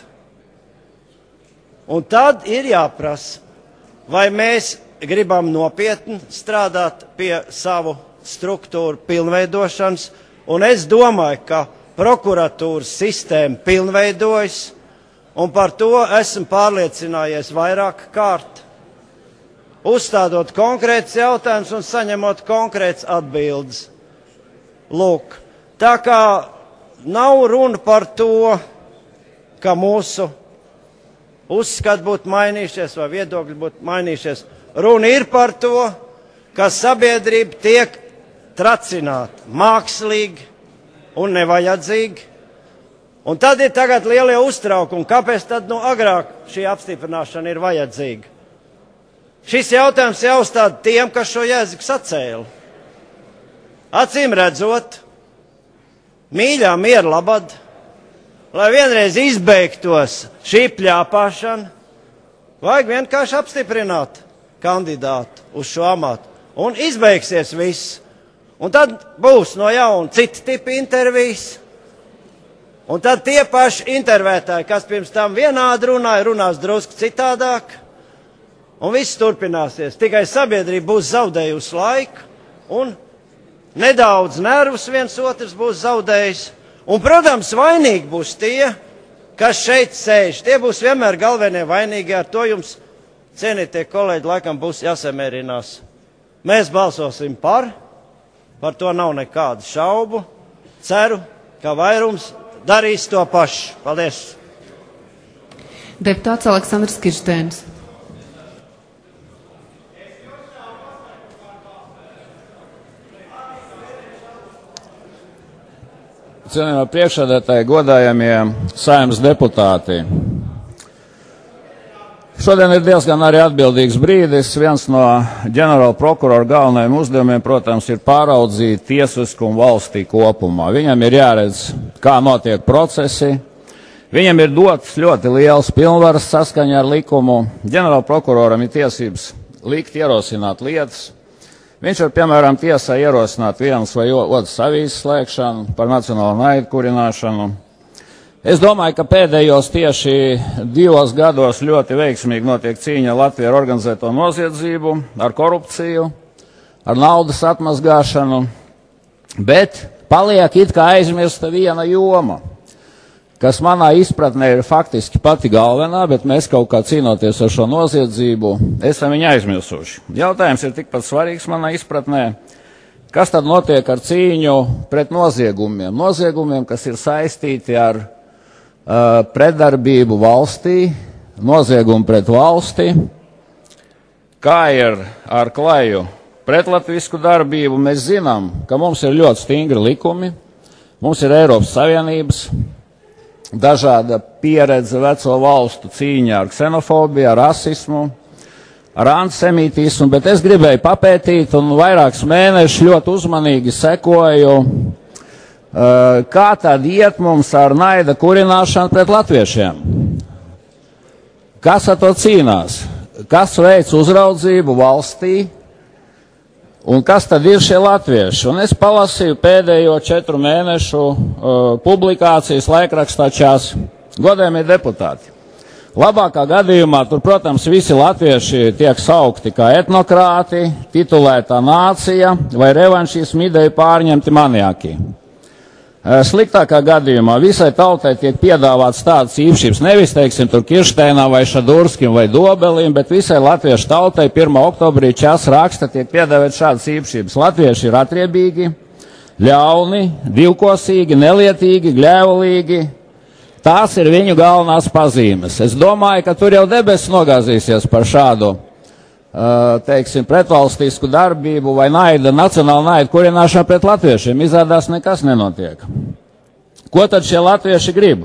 Speaker 4: Un tad ir jāprasa, vai mēs gribam nopietni strādāt pie savu struktūru pilnveidošanas, un es domāju, ka prokuratūras sistēma pilnveidojas, un par to esmu pārliecinājies vairāk kārt, uzstādot konkrēts jautājums un saņemot konkrēts atbildes. Lūk, tā kā nav runa par to, ka mūsu uzskati būtu mainījušies vai viedokļi būtu mainījušies. Runa ir par to, ka sabiedrība tiek tracināta mākslīgi un nevajadzīgi. Un tad ir tagad lielie uztraukumi, kāpēc tad agrāk šī apstiprināšana ir vajadzīga. Šis jautājums jāuzstāda tiem, kas šo jēdziņu sacēla. Acīm redzot, mīļā miera labad, lai vienreiz izbeigtos šī pļāpāšana, vajag vienkārši apstiprināt kandidātu uz šo amatu. Un izbeigsies viss. Un tad būs no jauna citi tipi intervijas. Un tad tie paši intervētāji, kas pirms tam vienādi runāja, runās drusku citādāk. Un viss turpināsies. Tikai sabiedrība būs zaudējusi laiku un nedaudz nervus viens otrs būs zaudējis. Un, protams, vainīgi būs tie, kas šeit sēž. Tie būs vienmēr galvenie vainīgi. Ar to jums, cienītie kolēģi, laikam būs jāsamierinās. Mēs balsosim par to nav nekādu šaubu. Ceru, ka vairums darīs to pašu. Paldies!
Speaker 1: Deputāts Aleksandrs Kirštēns.
Speaker 6: Cienījamie priekšsēdētāji, godājamie Saeimas deputāti. Šodien ir diezgan arī atbildīgs brīdis. Viens no ģenerāla prokurora galvenajiem uzdevumiem, protams, ir pāraudzīt tiesiskumu valstī kopumā. Viņam ir jāredz, kā notiek procesi. Viņam ir dots ļoti liels pilnvaras saskaņā ar likumu. Ģenerāla prokuroram ir tiesības likt ierosināt lietas. Viņš var, piemēram, tiesā ierosināt vienas vai otras avīzes slēgšanu par nacionālo naidu kurināšanu. Es domāju, ka pēdējos tieši 2 gados ļoti veiksmīgi notiek cīņa Latvijā ar organizēto noziedzību, ar korupciju, ar naudas atmazgāšanu, bet paliek it kā aizmirsta viena joma, kas manā izpratnē ir faktiski pati galvenā, bet mēs kaut kā cīnoties ar šo noziedzību, esam viņu aizmirsuši. Jautājums ir tikpat svarīgs manā izpratnē, kas tad notiek ar cīņu pret noziegumiem? Noziegumiem, kas ir saistīti ar pretdarbību valstī, noziegumu pret valsti, kā ir ar klaju pretlatvisku darbību. Mēs zinām, ka mums ir ļoti stingri likumi, mums ir Eiropas Savienības dažāda pieredze veco valstu cīņā ar ksenofobiju, ar rasismu, ar antisemītismu, bet es gribēju papētīt un vairākus mēnešus ļoti uzmanīgi sekoju, kā tad iet mums ar naida kurināšanu pret latviešiem. Kas ar to cīnās? Kas veic uzraudzību valstī? Un kas tad ir šie latvieši? Un es palasīju pēdējo 4 mēnešu publikācijas laikrakstā Čas. Godējamie deputāti. Labākā gadījumā tur, protams, visi latvieši tiek saukti kā etnokrāti, titulētā nācija vai revanšismu ideju pārņemti maniaki. Sliktākā gadījumā visai tautai tiek piedāvāts tādas īpašības, nevis, teiksim, tur Kiršteinam vai Šadurskim vai Dobelim, bet visai latviešu tautai 1. oktobrī Čas raksta tiek piedāvāt šādas īpašības. Latvieši ir atriebīgi, ļauni, divkosīgi, nelietīgi, gļēvulīgi. Tās ir viņu galvenās pazīmes. Es domāju, ka tur jau debesis nogāzīsies par šādu, teiksim, pretvalstisku darbību vai naida, nacionālu naidu kurināšanu pret latviešiem. Izrādās nekas nenotiek. Ko tad šie latvieši grib?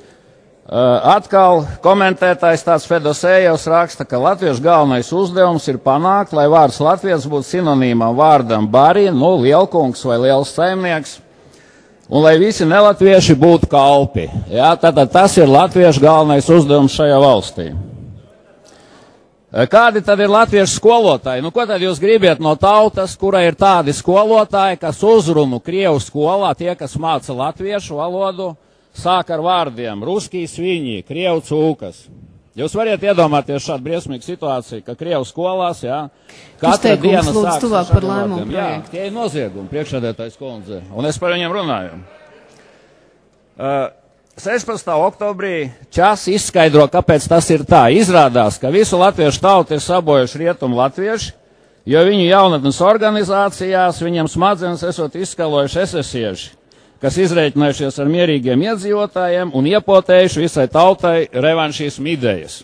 Speaker 6: Atkal komentētājs tāds Fedosējevs raksta, ka latviešu galvenais uzdevums ir panākt, lai vārds latviets būtu sinonīmam vārdam bari, lielkungs vai liels saimnieks, un lai visi nelatvieši būtu kalpi. Jā, tātad tas ir latviešu galvenais uzdevums šajā valstī. Kādi tad ir latviešu skolotāji? Ko tad jūs gribiet no tautas, kurai ir tādi skolotāji, kas uzrunu Krievu skolā, tie, kas māca latviešu valodu, sāk ar vārdiem ruskī sviņi, Krievu cūkas. Jūs variet iedomāties šādu briesmīgu situāciju, ka Krievu skolās, jā, katra diena sāks ar šādiem vārdiem. Jā, tie ir noziegumi, priekšsēdētājs kundze, un es par viņiem runāju. 16. oktobrī Čas izskaidro, kāpēc tas ir tā. Izrādās, ka visu latviešu tautu ir sabojuši rietumu latvieši, jo viņu jaunatnes organizācijās viņam smadzenes esot izskalojuši esesieši, kas izreikinājušies ar mierīgiem iedzīvotājiem un iepotējuši visai tautai revanšismu idejas.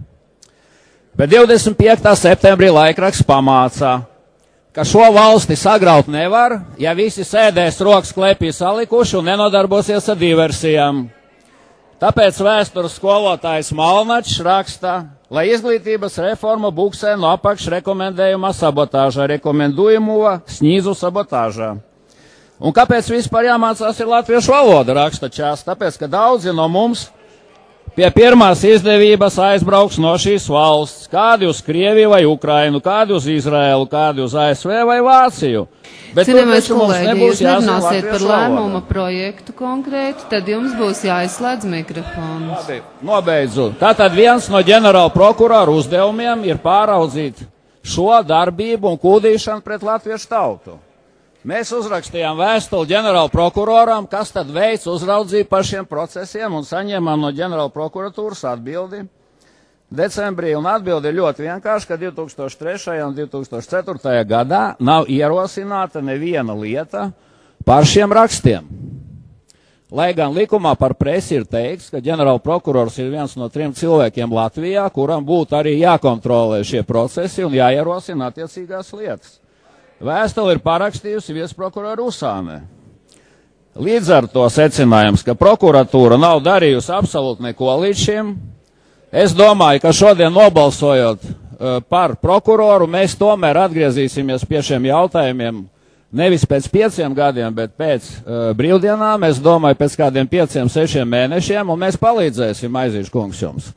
Speaker 6: Bet 25. septembrī laikraksts pamācā, ka šo valsti sagraut nevar, ja visi sēdēs rokas klēpī salikuši un nenodarbosies ar diversijām. Tāpēc vēstures skolotājs Malnačs raksta, lai izglītības reforma buksē no apakš rekomendējumā sabotāžā, rekomendujamo sņīzu sabotāžā. Un kāpēc vispār jāmācās ir latviešu valoda, raksta Čas? Tāpēc, ka daudzi no mums pie pirmās izdevības aizbrauks no šīs valsts, kādi uz Krieviju vai Ukrainu, kādi uz Izraēlu, kādi uz ASV vai Vāciju. Bet
Speaker 1: cienījamais kolēģi, ja jūs nerunāsiet par lēmuma projektu konkrēti, tad jums būs jāizslēdz mikrofons.
Speaker 6: Labi, nobeidzu. Tātad viens no ģenerāla prokurora uzdevumiem ir pāraudzīt šo darbību un kūdīšanu pret latviešu tautu. Mēs uzrakstījām vēstuli ģenerāla prokuroram, kas tad veic uzraudzību par šiem procesiem, un saņēmām no ģenerāla prokuratūras atbildi decembrī, un atbildi ir ļoti vienkārši, ka 2003. un 2004. gadā nav ierosināta neviena lieta par šiem rakstiem. Lai gan likumā par presi ir teikts, ka ģenerāla prokurors ir viens no 3 cilvēkiem Latvijā, kuram būtu arī jākontrolē šie procesi un jāierosina attiecīgās lietas. Vēstuli ir parakstījusi viesprokurora Usāne. Līdz ar to secinājums, ka prokuratūra nav darījusi absolūti neko līdz šim. Es domāju, ka šodien nobalsojot par prokuroru, mēs tomēr atgriezīsimies pie šiem jautājumiem nevis pēc 5 gadiem, bet pēc brīvdienām. Es domāju, pēc kādiem 5-6 mēnešiem, un mēs palīdzēsim, Aizīšu kungs, jums.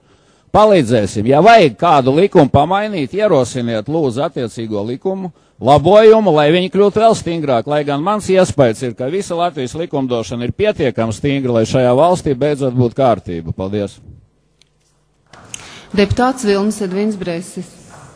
Speaker 6: Palīdzēsim. Ja vajag kādu likumu pamainīt, ierosiniet lūdzu attiecīgo likumu, labojumu, lai viņi kļūtu vēl stingrāk, lai gan mans iespējas ir, ka visa Latvijas likumdošana ir pietiekami stingra, lai šajā valstī beidzot būtu kārtība. Paldies.
Speaker 1: Deputāts Vilnis Edvins Breisis.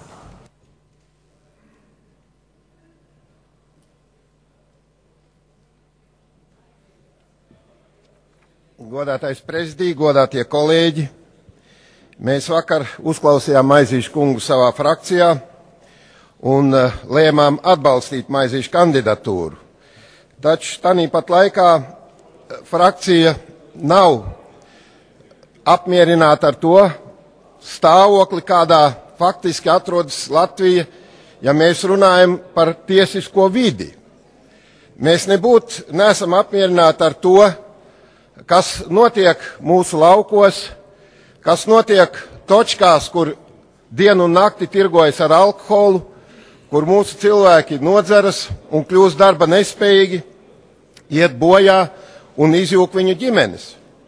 Speaker 7: Godātais prezidija, godātie kolēģi, mēs vakar uzklausījām Maizīšu kungu savā frakcijā un lēmām atbalstīt Maizīšu kandidatūru. Taču tāpat laikā frakcija nav apmierināta ar to stāvokli, kādā faktiski atrodas Latvija, ja mēs runājam par tiesisko vidi. Mēs neesam apmierināti ar to, kas notiek mūsu laukos, kas notiek točkās, kur dienu un nakti tirgojas ar alkoholu, kur mūsu cilvēki nodzeras un kļūst darba nespējīgi, iet bojā un izjūg viņu ģimenes.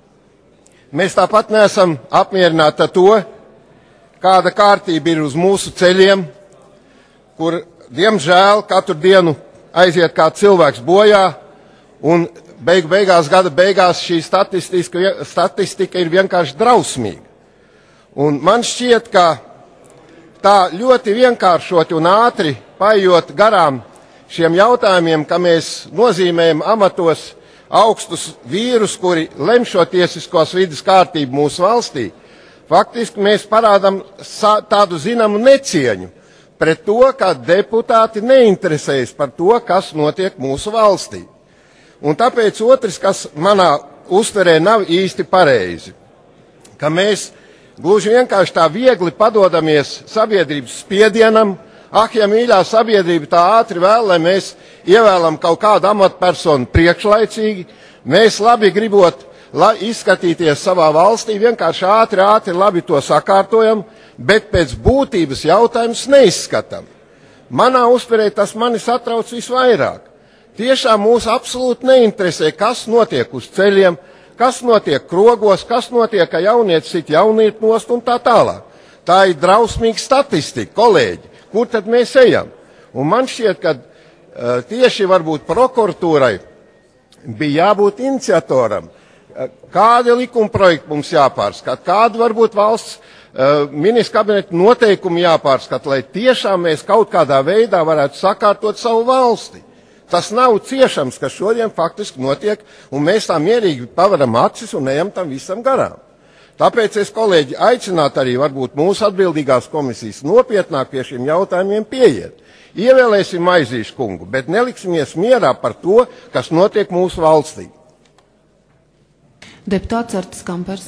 Speaker 7: Mēs tāpat neesam apmierināti ar to, kāda kārtība ir uz mūsu ceļiem, kur, diemžēl, katru dienu aiziet kā cilvēks bojā, un gada beigās šī statistika ir vienkārši drausmīga. Un man šķiet, ka tā ļoti vienkāršoti un ātri paejot garām šiem jautājumiem, ka mēs nozīmējam amatos augstus vīrus, kuri lem šo tiesiskos vidas kārtību mūsu valstī, faktiski mēs parādām tādu zināmu necieņu pret to, ka deputāti neinteresējas par to, kas notiek mūsu valstī. Un tāpēc otrs, kas manā uztverē nav īsti pareizi, ka mēs gluži vienkārši tā viegli padodamies sabiedrības spiedienam, ja mīļā sabiedrība tā ātri vēl, lai mēs ievēlam kaut kādu amatpersonu priekšlaicīgi, mēs labi gribot izskatīties savā valstī, vienkārši ātri labi to sakārtojam, bet pēc būtības jautājums neizskatām. Manā uztverē tas mani satrauc visvairāk. Tiešām mūs absolūti neinteresē, kas notiek uz ceļiem, kas notiek krogos, kas notiek, ka jaunietis sit jaunieti nost un tā tālāk. Tā ir drausmīga statistika, kolēģi. Kur tad mēs ejam? Un man šķiet, ka tieši varbūt prokuratūrai bija jābūt iniciatoram. Kādi likuma projekti mums jāpārskat, kādi varbūt valsts ministra kabineta noteikumi jāpārskat, lai tiešām mēs kaut kādā veidā varētu sakārtot savu valsti. Tas nav ciešams, kas šodien faktiski notiek, un mēs tā mierīgi pavaram acis un ejam tam visam garām. Tāpēc es, kolēģi, aicinātu arī varbūt mūsu atbildīgās komisijas nopietnāk pie šiem jautājumiem pieiet. Ievēlēsim Maizīšu kungu, bet neliksimies mierā par to, kas notiek mūsu valstī.
Speaker 1: Deputāts Artis Kampers.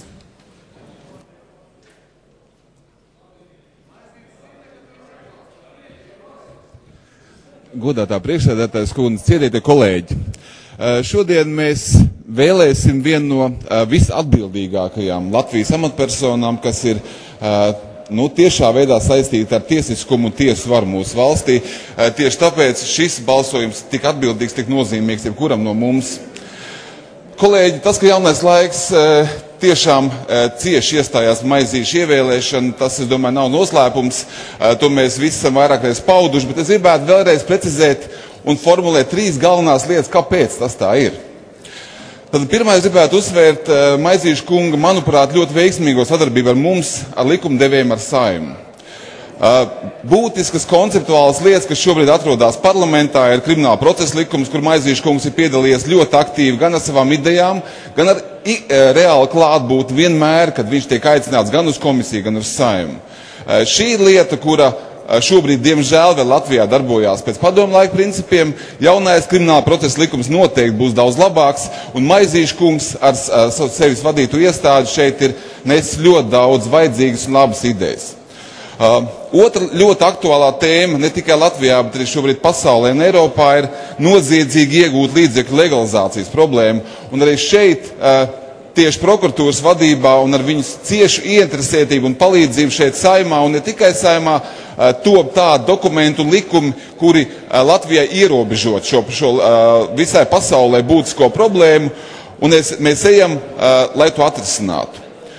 Speaker 8: Godātā priekšsēdētājas kundze, cienītie kolēģi. Šodien mēs vēlēsim vienu no visatbildīgākajām Latvijas amatpersonām, kas ir tiešā veidā saistīta ar tiesiskumu un tiesu varu mūsu valstī. Tieši tāpēc šis balsojums tik atbildīgs, tik nozīmīgs jebkuram no mums. Kolēģi, tas, ka jaunais laiks tiešām cieši iestājās Maizīšu ievēlēšanu, tas, es domāju, nav noslēpums. To mēs visi esam vairākreiz pauduši, bet es gribētu vēlreiz precizēt un formulēt 3 galvenās lietas, kāpēc tas tā ir. Tad pirmais gribētu uzsvērt Maizīšu kunga, manuprāt, ļoti veiksmīgo sadarbību ar mums, ar likumdevējiem, ar Saeimu. Būtiskas konceptuālas lietas, kas šobrīd atrodas parlamentā, ir krimināla procesa likums, kur Maizīšu kungs ir piedalījies ļoti aktīvi gan ar savām idejām, gan ar reāli klātbūt vienmēr, kad viņš tiek aicināts gan uz komisiju, gan uz Saeimu. Šī ir lieta, kura šobrīd, diemžēl, vēl Latvijā darbojās pēc padomu laika principiem. Jaunais krimināla procesa likums noteikti būs daudz labāks, un Maizīšu kungs ar sevis vadītu iestādi šeit ir nesis ļoti daudz vajadzīgas un labas idejas. Otra ļoti aktuālā tēma, ne tikai Latvijā, bet arī šobrīd pasaulē un Eiropā, ir noziedzīgi iegūt līdzekļu legalizācijas problēma. Un arī šeit tieši prokuratūras vadībā un ar viņas ciešu ieinteresētību un palīdzību šeit Saeimā, un ne tikai Saeimā, top tādi dokumentu un likumi, kuri Latvijai ierobežot šo visai pasaulē būtisko problēmu, un mēs ejam, lai to atrisinātu.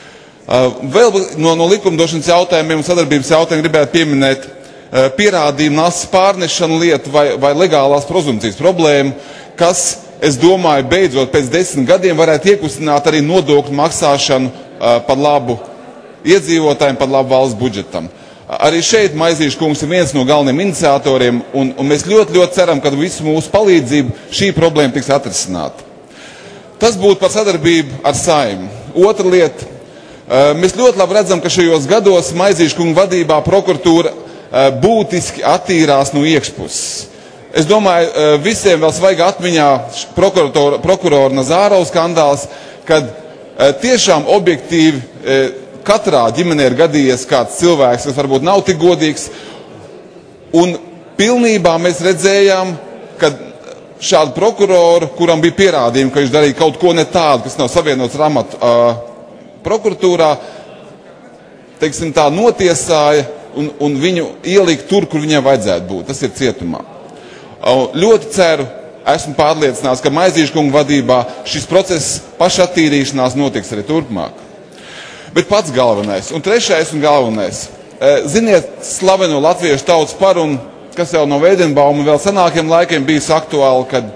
Speaker 8: Vēl no likumdošanas jautājumiem un sadarbības jautājumiem gribētu pieminēt pierādījumu nastas pārnešanu lietu vai legālās prezumcijas problēmu, kas, es domāju, beidzot pēc 10 gadiem varētu iekustināt arī nodokļu maksāšanu par labu iedzīvotājiem, par labu valsts budžetam. Arī šeit Maizīša kungs ir viens no galvenajiem iniciatoriem, un mēs ļoti, ļoti ceram, ka visu mūsu palīdzību šī problēma tiks atrisināta. Tas būtu par sadarbību ar Saeimu. Otra lieta. Mēs ļoti labi redzam, ka šajos gados Maizīša kunga vadībā prokuratūra būtiski attīrās no iekšpuses. Es domāju, visiem vēl svaiga atmiņā prokurora Nazārova skandāls, kad tiešām objektīvi katrā ģimenē ir gadījies kāds cilvēks, kas varbūt nav tik godīgs, un pilnībā mēs redzējām, ka šādu prokuroru, kuram bija pierādījumi, ka viņš darīja kaut ko ne tādu, kas nav savienots ar amatu prokuratūrā, teiksim tā, notiesāja un viņu ielika tur, kur viņam vajadzētu būt. Tas ir cietumā. Ļoti ceru, esmu pārliecināts, ka Maizīša kunga vadībā šis process pašattīrīšanās notiks arī turpmāk. Bet pats galvenais, un trešais un galvenais. Ziniet, slaveno latviešu tautas parunu, kas jau no Veidenbauma vēl senākiem laikiem bijis aktuāli, kad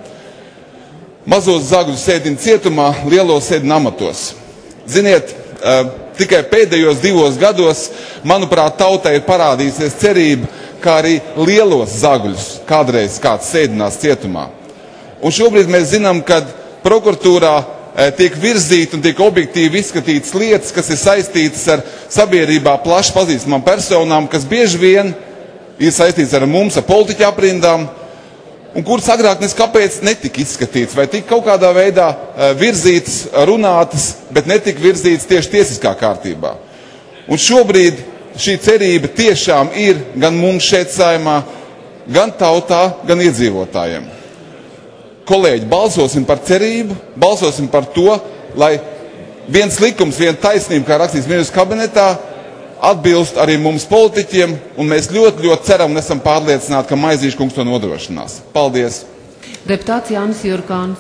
Speaker 8: mazos zagļus sēdina cietumā, lielos sēdina amatos. Ziniet, tikai pēdējos 2 gados, manuprāt, tautai ir parādīsies cerība, kā arī lielos zagļus kādreiz kāds sēdinās cietumā. Un šobrīd mēs zinām, ka prokuratūrā tiek virzīt un tiek objektīvi izskatītas lietas, kas ir saistītas ar sabiedrībā plaši pazīstamām personām, kas bieži vien ir saistītas ar mums, ar politiķu aprindām, un kuras agrāk kāpēc netika izskatītas, vai tika kaut kādā veidā virzītas, runātas, bet netika virzītas tieši tiesiskā kārtībā. Un šobrīd šī cerība tiešām ir gan mums šeit Saeimā, gan tautā, gan iedzīvotājiem. Kolēģi, balsosim par cerību, balsosim par to, lai viens likums, viena taisnība, kā rakstīts ministru kabinetā, atbilst arī mums politiķiem, un mēs ļoti, ļoti ceram un esam pārliecināti, ka Maizīša kungs to nodrošinās. Paldies!
Speaker 1: Deputāts Jānis Jurkāns.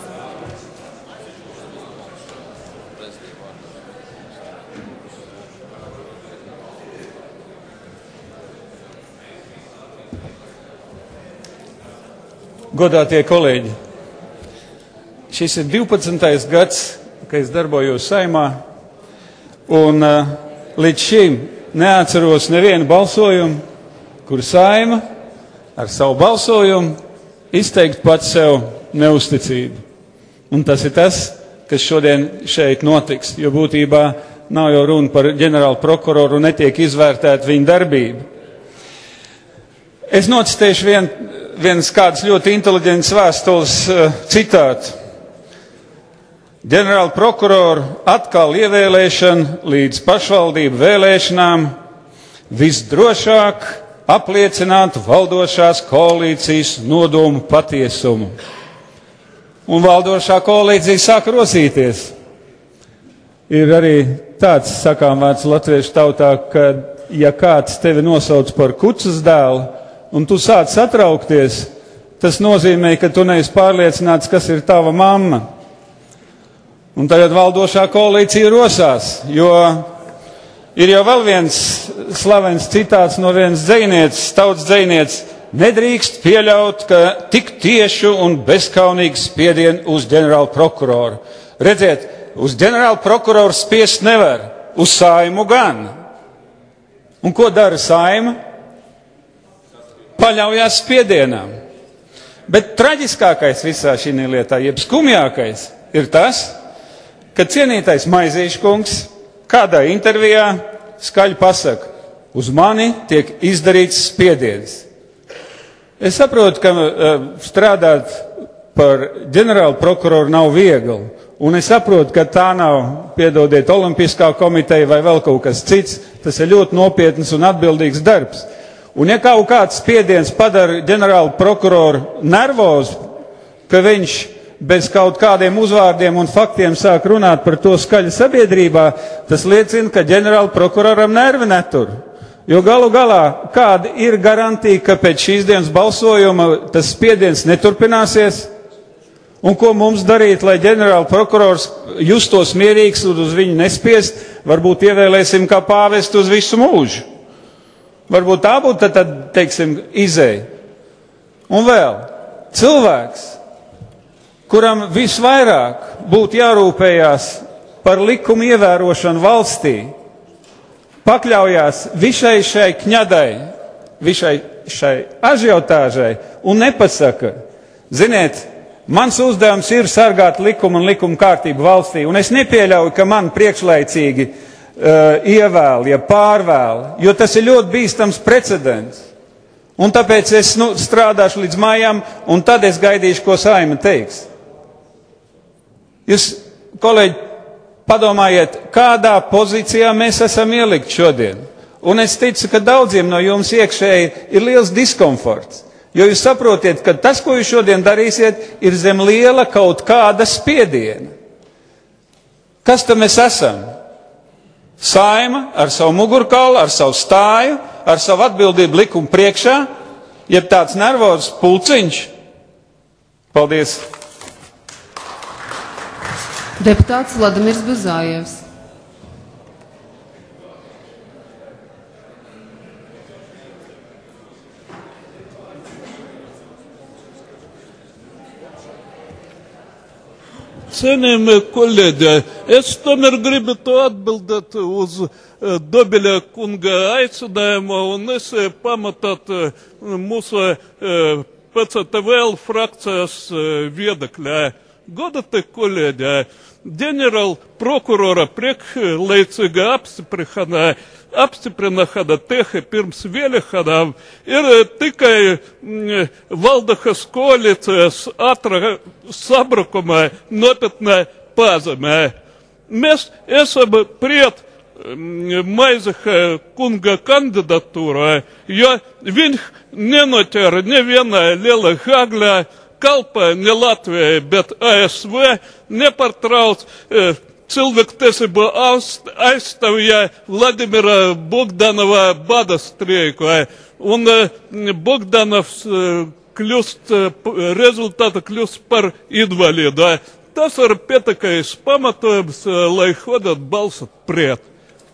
Speaker 9: Godātie kolēģi! Šis ir 12. gads, kad es darbojos Saeimā, un līdz šim neatceros nevienu balsojumu, kur Saeima ar savu balsojumu izteikt pats sev neusticību. Un tas ir tas, kas šodien šeit notiks, jo būtībā nav jau runa par ģenerālu prokuroru un netiek izvērtēta viņa darbība. Es nocitēšu viens kāds ļoti inteliģents vēstules citātu. Ģenerāla prokuroru atkal ievēlēšana līdz pašvaldību vēlēšanām visdrošāk apliecinātu valdošās koalīcijas nodomu patiesumu. Un valdošā koalīcija sāka rosīties. Ir arī tāds sakām vārds latviešu tautā, ka ja kāds tevi nosauc par kucas dēlu un tu sāc satraukties, tas nozīmē, ka tu neesi pārliecināts, kas ir tava mamma. Un tagad valdošā koalīcija rosās, jo ir jau vēl viens slavens citāts no vienas dzejnieces, tautas dzejnieces: nedrīkst pieļaut, ka tik tiešu un bezkaunīgu spiedienu uz ģenerālu prokuroru. Redziet, uz ģenerālu prokuroru spiest nevar, uz Saeimu gan. Un ko dara Saeima? Paļaujās spiedienām. Bet traģiskākais visā šī lietā, jeb skumjākais, ir tas, ka cienītais Maizīša kungs kādā intervijā skaļi pasaka: uz mani tiek izdarīts spiediens. Es saprotu, ka strādāt par ģenerālu prokuroru nav viegli, un es saprotu, ka tā nav, piedodiet, Olimpiskā komiteja vai vēl kaut kas cits. Tas ir ļoti nopietns un atbildīgs darbs. Un ja kaut kāds spiediens padara ģenerālu prokuroru nervozu, ka viņš bez kaut kādiem uzvārdiem un faktiem sāk runāt par to skaļi sabiedrībā, tas liecina, ka ģenerāla prokuroram nervi netur. Jo galu galā, kāda ir garantija, ka pēc šīs dienas balsojuma tas spiediens neturpināsies? Un ko mums darīt, lai ģenerāla prokurors justos mierīgs un uz viņu nespiest, varbūt ievēlēsim kā pāvestu uz visu mūžu. Varbūt tā būtu tad teiksim, izēja. Un vēl, cilvēks, kuram visvairāk būtu jārūpējās par likumu ievērošanu valstī, pakļaujās visai šai kņadai, visai šai ažiotāžai un nepasaka, ziniet, mans uzdevums ir sargāt likumu un likumu kārtību valstī, un es nepieļauju, ka man priekšlaicīgi ievēl, ja pārvēl, jo tas ir ļoti bīstams precedents. Un tāpēc es strādāšu līdz mājām, un tad es gaidīšu, ko Saeima teiks. Jūs, kolēģi, padomājiet, kādā pozīcijā mēs esam ielikt šodien. Un es ticu, ka daudziem no jums iekšēji ir liels diskomforts. Jo jūs saprotiet, ka tas, ko jūs šodien darīsiet, ir zem liela kaut kāda spiediena. Kas tad mēs esam? Saeima ar savu mugurkaulu, ar savu stāju, ar savu atbildību likumu priekšā, jeb tāds nervozs pulciņš. Paldies!
Speaker 1: Deputāts Vladimirs Buzājevs.
Speaker 2: Cienījamie kolēģi, es tomēr gribētu atbildēt uz Dobeļa kunga aicinājumu un es pamatot mūsu PCTVL frakcijas viedokļā. Godātie kolēģi, ģenerāla prokurora priekšlaicīga apstiprināšana tikai pirms vēlēšanām ir tikai valdības koalīcijas ātrā sabrukuma nopietna pazīme. Mēs esam pret Maiziha kunga kandidatūru, jo viņš nenoķēra nevienā liela hagļā, kalpoja ne Latvijai, bet ASV, nepārtrauc cilvēktiesību aizstāvja Vladimira Bogdanova bada streiku. Un Bogdanovs rezultātā kļūst par invalidu. Tas ir pietiekais pamatojums, lai hodot balsot pret.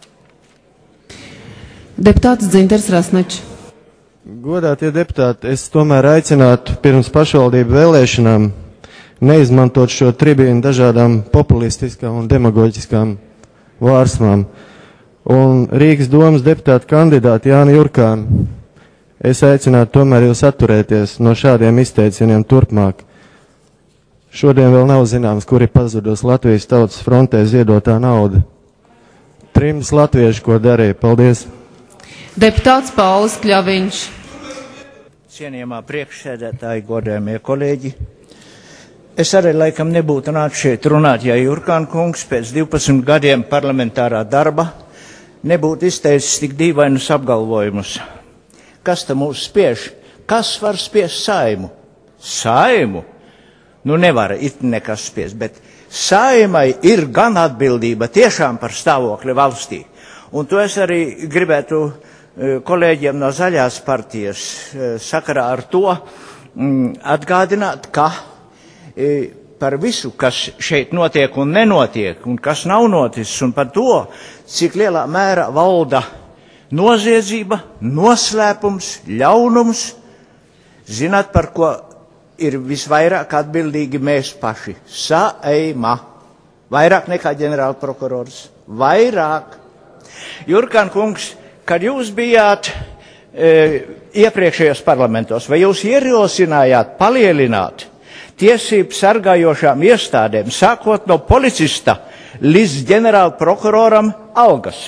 Speaker 1: Deputāts Dzinters Rasnečs.
Speaker 10: Godātie deputāti, es tomēr aicinātu pirms pašvaldību vēlēšanām neizmantot šo tribīnu dažādām populistiskām un demagoģiskām vārsmām. Un Rīgas domas deputāta kandidāti Jāni Jurkāni, es aicinātu tomēr jūs atturēties no šādiem izteicieniem turpmāk. Šodien vēl nav zināms, kur ir pazudus Latvijas Tautas frontē ziedotā nauda. Trims latvieši, ko darīja. Paldies!
Speaker 1: Deputāts Paulis Kļaviņš.
Speaker 11: Cienījamā priekšsēdētāji, godējamie kolēģi, es arī laikam nebūtu nācis šeit runāt, ja Jurkāna kungs pēc 12 gadiem parlamentārā darba nebūtu izteicis tik dīvainus apgalvojumus. Kas tam mūs spiež? Kas var spiest Saeimu? Saeimu? Nu nevar it nekas spiest, bet Saeimai ir gan atbildība tiešām par stāvokli valstī. Un to es arī gribētu kolēģiem no Zaļās partijas sakarā ar to atgādināt, ka par visu, kas šeit notiek un nenotiek, un kas nav noticis, un par to, cik lielā mērā valda noziedzība, noslēpums, ļaunums, zināt, par ko ir visvairāk atbildīgi mēs paši. Saeima. Vairāk nekā ģenerālprokurors. Vairāk. Jurkāna kungs, kad jūs bijāt iepriekšējos parlamentos, vai jūs ierosinājāt palielināt tiesību sargājošām iestādēm, sākot no policista līdz ģenerālprokuroram algas?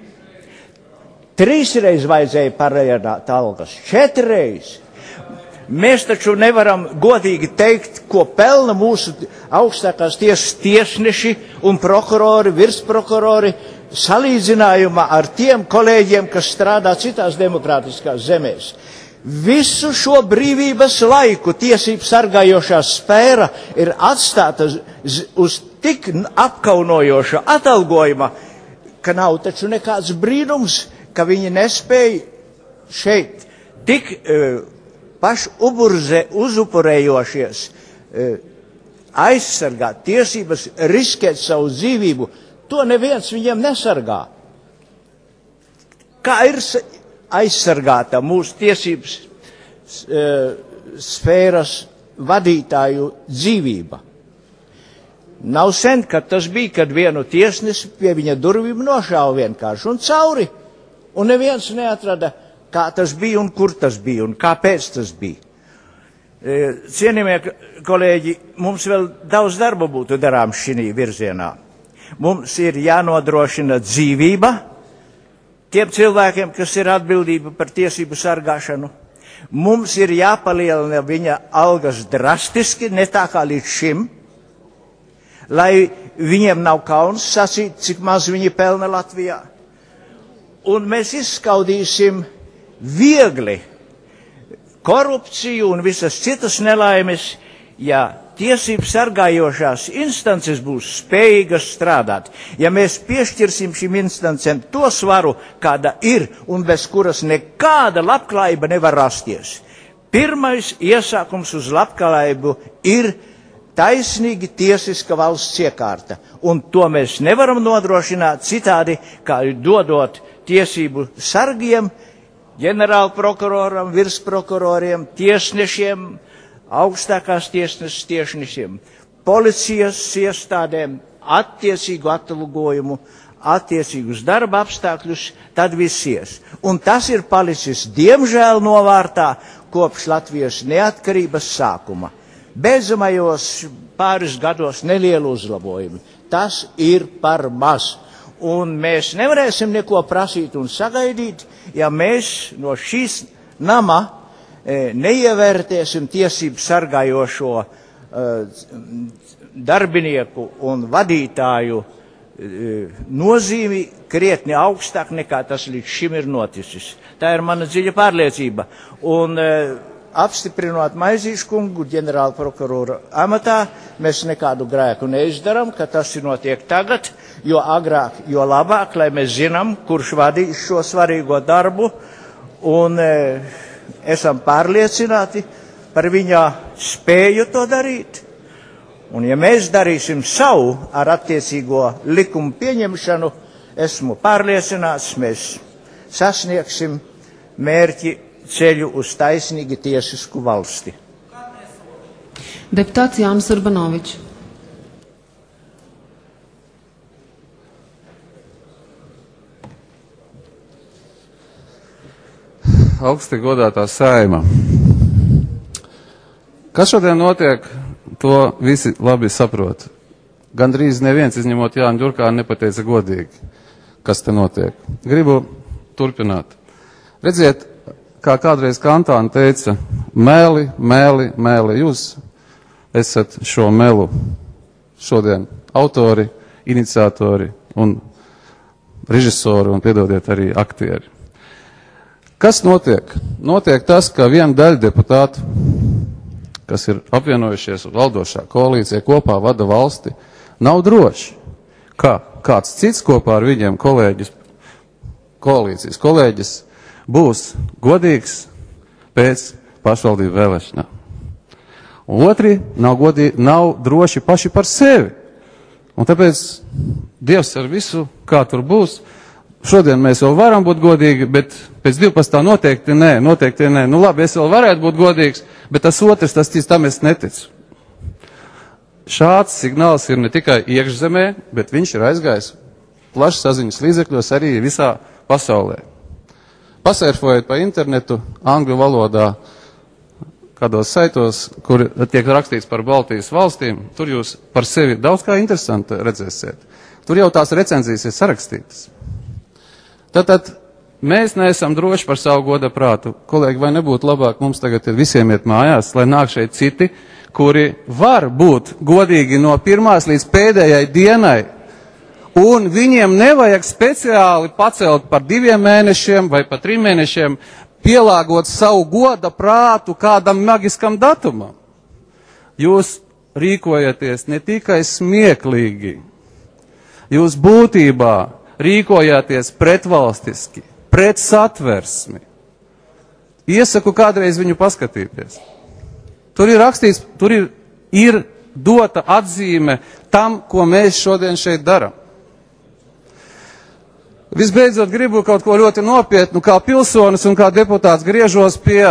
Speaker 11: 3 reizes vajadzēja palielināt algas, 4 reizes. Mēs taču nevaram godīgi teikt, ko pelna mūsu augstākās tiesas tiesneši un prokurori, virsprokurori, salīdzinājumā ar tiem kolēģiem, kas strādā citās demokrātiskās zemēs. Visu šo brīvības laiku tiesību sargājošā sfēra ir atstāta uz tik apkaunojoša atalgojuma, ka nav taču nekāds brīnums, ka viņi nespēja šeit tik pašu uzupurējošies aizsargāt tiesības, riskēt savu dzīvību to neviens viņiem nesargā. Kā ir aizsargāta mūsu tiesības sfēras vadītāju dzīvība? Nav sen, kad tas bija, kad vienu tiesnesi pie viņa durvīm nošāva vienkārši un cauri. Un neviens neatrada, kā tas bija un kur tas bija un kāpēc tas bija. Cienījamie kolēģi, mums vēl daudz darba būtu darāms šī virzienā. Mums ir jānodrošina dzīvība tiem cilvēkiem, kas ir atbildība par tiesību sargāšanu. Mums ir jāpalielina viņa algas drastiski, ne tā kā līdz šim, lai viņiem nav kauns sacīt, cik maz viņi pelna Latvijā. Un mēs izskaudīsim viegli korupciju un visas citas nelaimes, ja tiesību sargājošās instances būs spējīgas strādāt. Ja mēs piešķirsim šīm instancēm to svaru, kāda ir un bez kuras nekāda labklājība nevar rasties. Pirmais iesākums uz labklājību ir taisnīgi tiesiska valsts iekārta, un to mēs nevaram nodrošināt citādi, kā dodot tiesību sargiem, ģenerālprokuroram, virsprokuroriem, tiesnešiem, augstākās tiesneses tiesnešiem, policijas iestādēm, attiecīgu atalgojumu, attiecīgus darba apstākļus, tad viss ies. Un tas ir palicis, diemžēl, novārtā kopš Latvijas neatkarības sākuma. Beidzamajos pāris gados nelielu uzlabojumu. Tas ir par maz. Un mēs nevarēsim neko prasīt un sagaidīt, ja mēs no šīs nama neievērtēsim tiesību sargājošo darbinieku un vadītāju nozīmi krietni augstāk nekā tas līdz šim ir noticis. Tā ir mana dziļa pārliecība. Un apstiprinot Maizīšu kungu ģenerāla prokurora amatā, mēs nekādu grēku neizdaram, ka tas ir notiek tagad, jo agrāk, jo labāk, lai mēs zinām, kurš vadīs šo svarīgo darbu, un esam pārliecināti par viņa spēju to darīt. Un ja mēs darīsim savu ar attiecīgo likumu pieņemšanu, esmu pārliecināts, mēs sasniegsim mērķi ceļu uz taisnīgi tiesisku valsti.
Speaker 1: Deputāts Jānis Urbanovičs.
Speaker 12: Augsti godātā Saeima. Kas šodien notiek, to visi labi saprot. Gandrīz neviens, izņemot Jāņu Ģurkānu, nepateica godīgi, kas te notiek. Gribu turpināt. Redziet, kā kādreiz Kantāna teica, meli, meli, meli. Jūs esat šo melu šodien autori, iniciatori un režisori un, piedodiet, arī aktieri. Kas notiek? Notiek tas, ka viena daļa deputātu, kas ir apvienojušies valdošā koalīcija, kopā vada valsti, nav droši, ka kāds cits kopā ar viņiem koalīcijas kolēģis būs godīgs pēc pašvaldību vēlēšanām. Un otri nav droši paši par sevi. Un tāpēc Dievs ar visu, kā tur būs, šodien mēs vēl varam būt godīgi, bet pēc 12. noteikti nē. Nu labi, es vēl varētu būt godīgs, bet tas otrs, tam es neticu. Šāds signāls ir ne tikai iekšzemē, bet viņš ir aizgājis plašs saziņas līdzekļos arī visā pasaulē. Pasērfojot pa internetu, angļu valodā, kādos saitos, kur tiek rakstīts par Baltijas valstīm, tur jūs par sevi daudz kā interesanti redzēsiet. Tur jau tās recenzijas ir sarakstītas. Tātad mēs neesam droši par savu goda prātu. Kolēģi, vai nebūtu labāk mums tagad visiem iet mājās, lai nāk šeit citi, kuri var būt godīgi no pirmās līdz pēdējai dienai, un viņiem nevajag speciāli pacelt par 2 mēnešiem vai par 3 mēnešiem, pielāgot savu goda prātu kādam magiskam datumam. Jūs rīkojaties ne tikai smieklīgi, jūs būtībā rīkojāties pretvalstiski, pret satversmi. Iesaku kādreiz viņu paskatīties. Tur ir rakstīts, tur ir dota atzīme tam, ko mēs šodien šeit darām. Visbeidzot, gribu kaut ko ļoti nopietnu, kā pilsonis un kā deputāts griežos pie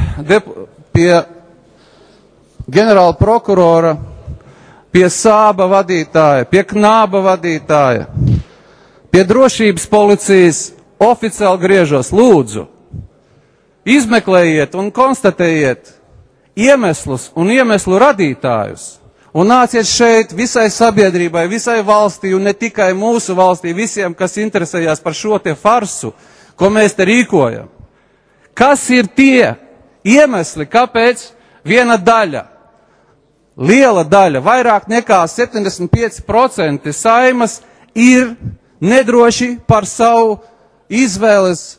Speaker 12: ģenerāla prokurora, pie Sāba vadītāja, pie Knāba vadītāja, pie drošības policijas oficiāli griežos. Lūdzu, izmeklējiet un konstatējiet iemeslus un iemeslu radītājus. Un nāciet šeit visai sabiedrībai, visai valstī un ne tikai mūsu valstī, visiem, kas interesējās par šo te farsu, ko mēs te rīkojam. Kas ir tie iemesli, kāpēc viena daļa, liela daļa, vairāk nekā 75% Saimas ir nedroši par savu izvēles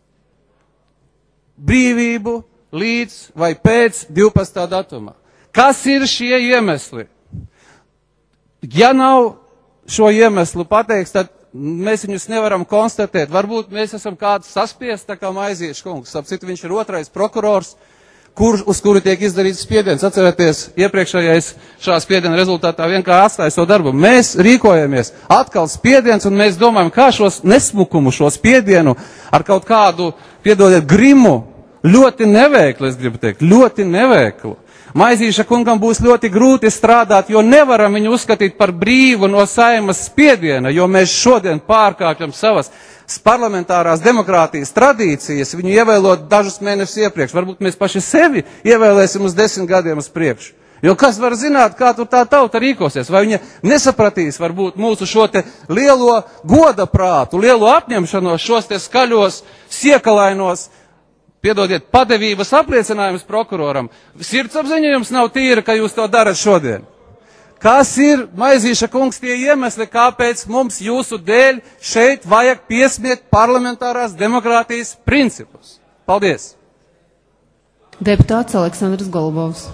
Speaker 12: brīvību līdz vai pēc 12. datuma? Kas ir šie iemesli? Ja nav šo iemeslu pateiks, tad mēs viņus nevaram konstatēt. Varbūt mēs esam kāds saspiest, tā kā Maizieša kungs. Sapcīt, viņš ir otrais prokurors, uz kuru tiek izdarīts spiediens. Atcerieties, iepriekšējais šā spiediena rezultātā vienkārši atstāja savu darbu. Mēs rīkojamies, atkal spiediens, un mēs domājam, kā šos nesmukumu, šo spiedienu ar kaut kādu, piedodiet, grimu, ļoti neveiklu, es gribu teikt, ļoti neveiklu. Maizīša kungam būs ļoti grūti strādāt, jo nevaram viņu uzskatīt par brīvu no Saimas spiediena, jo mēs šodien pārkāpjam savas parlamentārās demokrātijas tradīcijas, viņu ievēlot dažus mēnešus iepriekš. Varbūt mēs paši sevi ievēlēsim uz 10 gadiem uz priekšu. Jo kas var zināt, kā tur tā tauta rīkosies, vai viņa nesapratīs varbūt mūsu šo te lielo goda prātu, lielo apņemšanos, šos te skaļos, siekalainos, piedodiet, padevības apliecinājumus prokuroram. Sirdsapziņa jums nav tīra, ka jūs to darat šodien. Kas ir, Maizīša kungs, tie iemesli, kāpēc mums jūsu dēļ šeit vajag piesmiet parlamentārās demokrātijas principus? Paldies!
Speaker 1: Deputāts Aleksandrs Golubovs.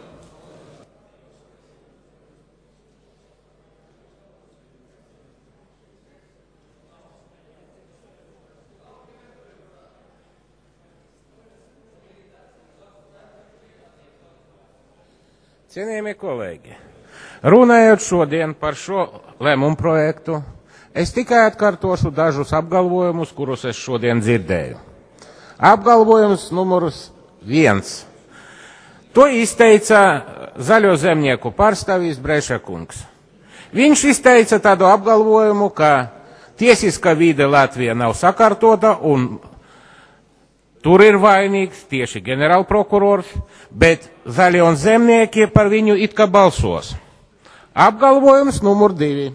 Speaker 13: Cienījamie kolēģi, runājot šodien par šo lēmumu projektu, es tikai atkārtošu dažus apgalvojumus, kurus es šodien dzirdēju. Apgalvojums numurs 1. To izteica Zaļo zemnieku pārstāvis Breša kungs. Viņš izteica tādu apgalvojumu, ka tiesiskā vide Latvijā nav sakārtota un tur ir vainīgs tieši ģenerālprokurors, bet zaļie un zemnieki par viņu it kā balsos. Apgalvojums numur 2.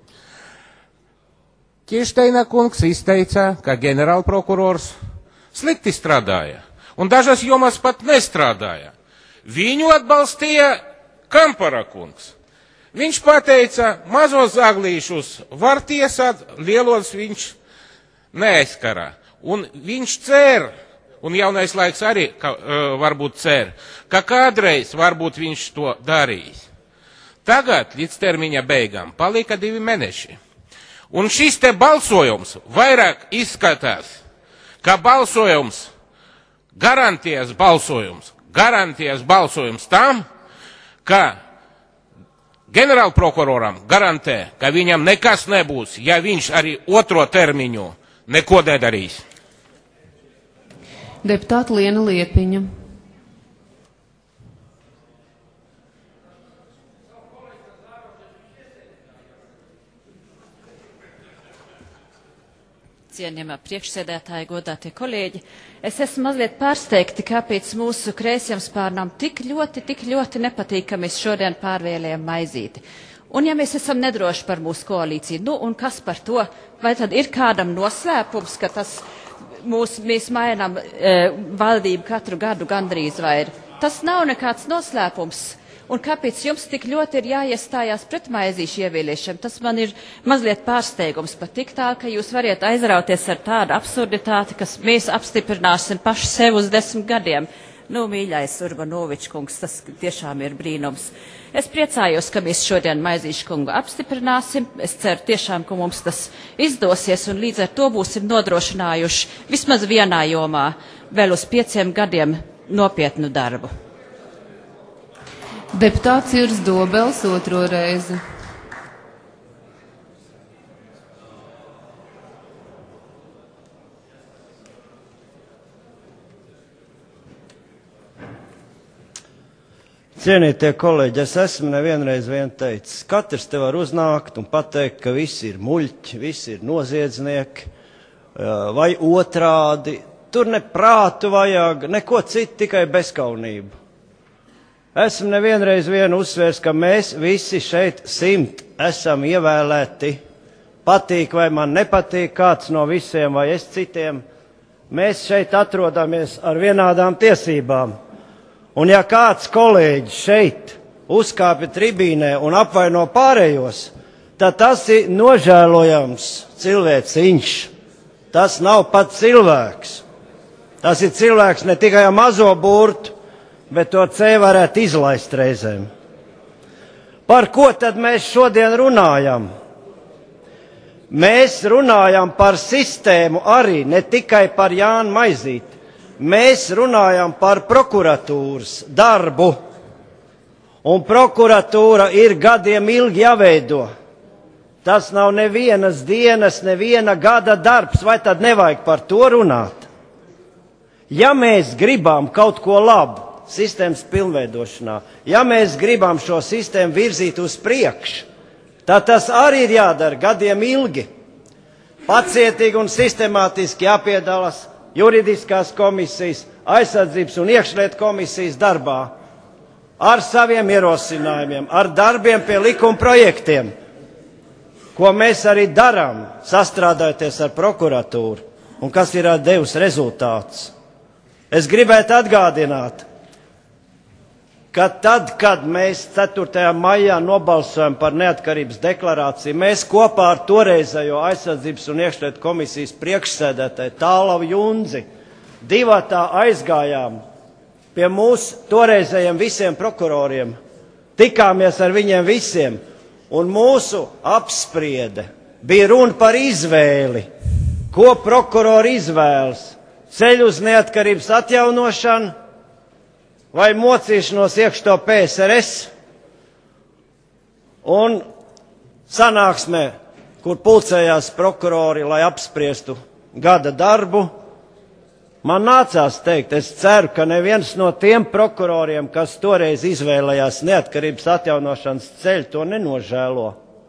Speaker 13: Kirsteina kungs izteica, ka ģenerālprokurors slikti strādāja un dažas jomas pat nestrādāja. Viņu atbalstīja Kampara kungs. Viņš pateica, mazos zaglīšus var tiesāt, lielos viņš neaizskara. Un viņš cer, un jaunais laiks arī varbūt cer, ka kādreiz varbūt viņš to darīs. Tagad līdz termiņa beigām palika 2 mēneši. Un šis te balsojums vairāk izskatās, ka balsojums, garantijas balsojums tam, ka ģenerālprokuroram garantē, ka viņam nekas nebūs, ja viņš arī otro termiņu neko nedarīs.
Speaker 1: Deputāta Liena Liepiņa.
Speaker 14: Cienījamā priekšsēdētāja, godātie kolēģi, es esmu mazliet pārsteigti, kāpēc mūsu kreisajam spārnam tik ļoti nepatīkami šodien pārvēlējam Maizīti. Un ja mēs esam nedroši par mūsu koalīciju, nu un kas par to, vai tad ir kādam noslēpums, ka mēs mainām valdību katru gadu gandrīz vai ir? Tas nav nekāds noslēpums. Un kāpēc jums tik ļoti ir jāiestājās pret Maizīšu ievēlēšanu? Tas man ir mazliet pārsteigums pat tik tā, ka jūs variet aizrauties ar tādu absurditāti, kas mēs apstiprināsim paši sev uz 10 gadiem. Nu, mīļais Urbanovičs kungs, tas tiešām ir brīnums. Es priecājos, ka mēs šodien Maizīšu kungu apstiprināsim. Es ceru tiešām, ka mums tas izdosies un līdz ar to būsim nodrošinājuši vismaz vienā jomā vēl uz 5 gadiem nopietnu darbu.
Speaker 1: Deputāts Juris Dobels otro reizi.
Speaker 4: Cienītie kolēģi, es esmu nevienreiz teicis, katrs te var uznākt un pateikt, ka visi ir muļķi, visi ir noziedznieki, vai otrādi. Tur ne prātu vajag, neko citu, tikai bezkaunību. Esmu nevienreiz uzsvērs, ka mēs visi šeit 100 esam ievēlēti. Patīk vai man nepatīk kāds no visiem vai es citiem. Mēs šeit atrodamies ar vienādām tiesībām. Un ja kāds kolēģis šeit uzkāpja tribīnē un apvaino pārējos, tad tas ir nožēlojams cilvēciņš. Tas nav pat cilvēks. Tas ir cilvēks ne tikai ar mazo burtu, bet to C varētu izlaist reizēm. Par ko tad mēs šodien runājam? Mēs runājam par sistēmu arī, ne tikai par Jānu Maizīti. Mēs runājam par prokuratūras darbu. Un prokuratūra ir gadiem ilgi jāveido. Tas nav nevienas dienas, neviena gada darbs, vai tad nevajag par to runāt? Ja mēs gribam kaut ko labu sistēmas pilnveidošanā, ja mēs gribam šo sistēmu virzīt uz priekšu, tad tas arī ir jādara gadiem ilgi. Pacietīgi un sistemātiski jāpiedalās juridiskās komisijas, aizsardzības un iekšlietu komisijas darbā ar saviem ierosinājumiem, ar darbiem pie likuma projektiem, ko mēs arī darām, sastrādājoties ar prokuratūru, un kas ir devis rezultātus. Es gribētu atgādināt, ka tad, kad mēs 4. maijā nobalsojam par neatkarības deklarāciju, mēs kopā ar toreizējo aizsardzības un iekšlietu komisijas priekšsēdētāju Tālavu Junzi divatā aizgājām pie mūsu toreizējiem visiem prokuroriem, tikāmies ar viņiem visiem, un mūsu apspriede bija runa par izvēli, ko prokurori izvēlas, ceļu uz neatkarības atjaunošanu, vai mocīšanos iekšto PSRS, un sanāksmē, kur pulcējās prokurori, lai apspriestu gada darbu, man nācās teikt, es ceru, ka neviens no tiem prokuroriem, kas toreiz izvēlējās neatkarības atjaunošanas ceļu, to nenožēlo.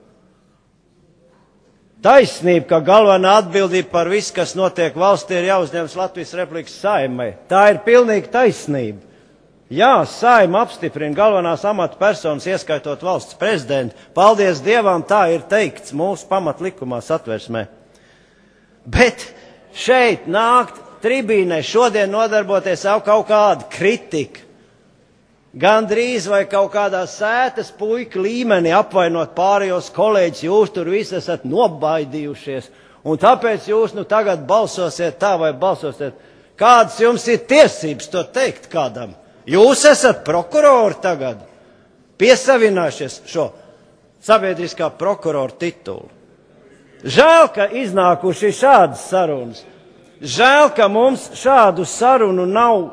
Speaker 4: Taisnība, ka galvenā atbildība par visu, kas notiek valstī, ir jāuzņemas Latvijas Republikas Saeimai. Tā ir pilnīgi taisnība. Jā, Saeima apstiprina galvenās amatpersonas, ieskaitot valsts prezidentu. Paldies Dievam, tā ir teikts mūsu pamatlikumā Satversmē. Bet šeit nākt tribīnē šodien nodarboties ar kaut kādu kritiku, gandrīz vai kaut kādā sētas puika līmenī apvainot pārējos kolēģis, jūs tur visi esat nobaidījušies, un tāpēc jūs tagad balsosiet tā vai balsosiet. Kādas jums ir tiesības to teikt kādam? Jūs esat prokurori tagad, piesavinājušies šo sabiedriskā prokurora titulu. Žēl, ka iznākuši šādas sarunas. Žēl, ka mums šādu sarunu nav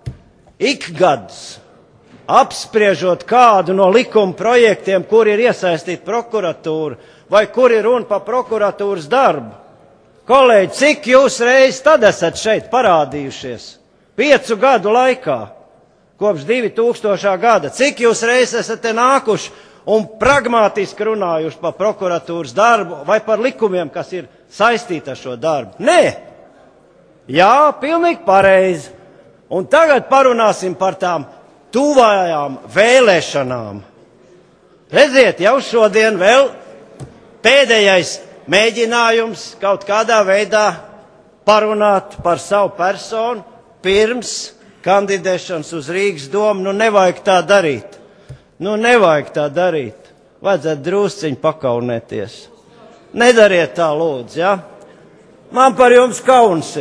Speaker 4: ikgadus, apspriežot kādu no likuma projektiem, kur ir iesaistīta prokuratūra, vai kur ir runa par prokuratūras darbu. Kolēģi, cik jūs reiz tad esat šeit parādījušies? 5 gadu laikā. Kopš 2000. gada. Cik jūs reiz esat te nākuši un pragmātiski runājuši par prokuratūras darbu vai par likumiem, kas ir saistīti ar šo darbu? Nē! Jā, pilnīgi pareizi. Un tagad parunāsim par tām tuvajām vēlēšanām. Redziet, jau šodien vēl pēdējais mēģinājums kaut kādā veidā parunāt par savu personu pirms kandidēšanas uz Rīgas domu. Nevajag tā darīt. Nevajag tā darīt. Vajadzētu drusciņi pakaunēties. Nedariet tā, lūdzu, ja? Man par jums kaunsi.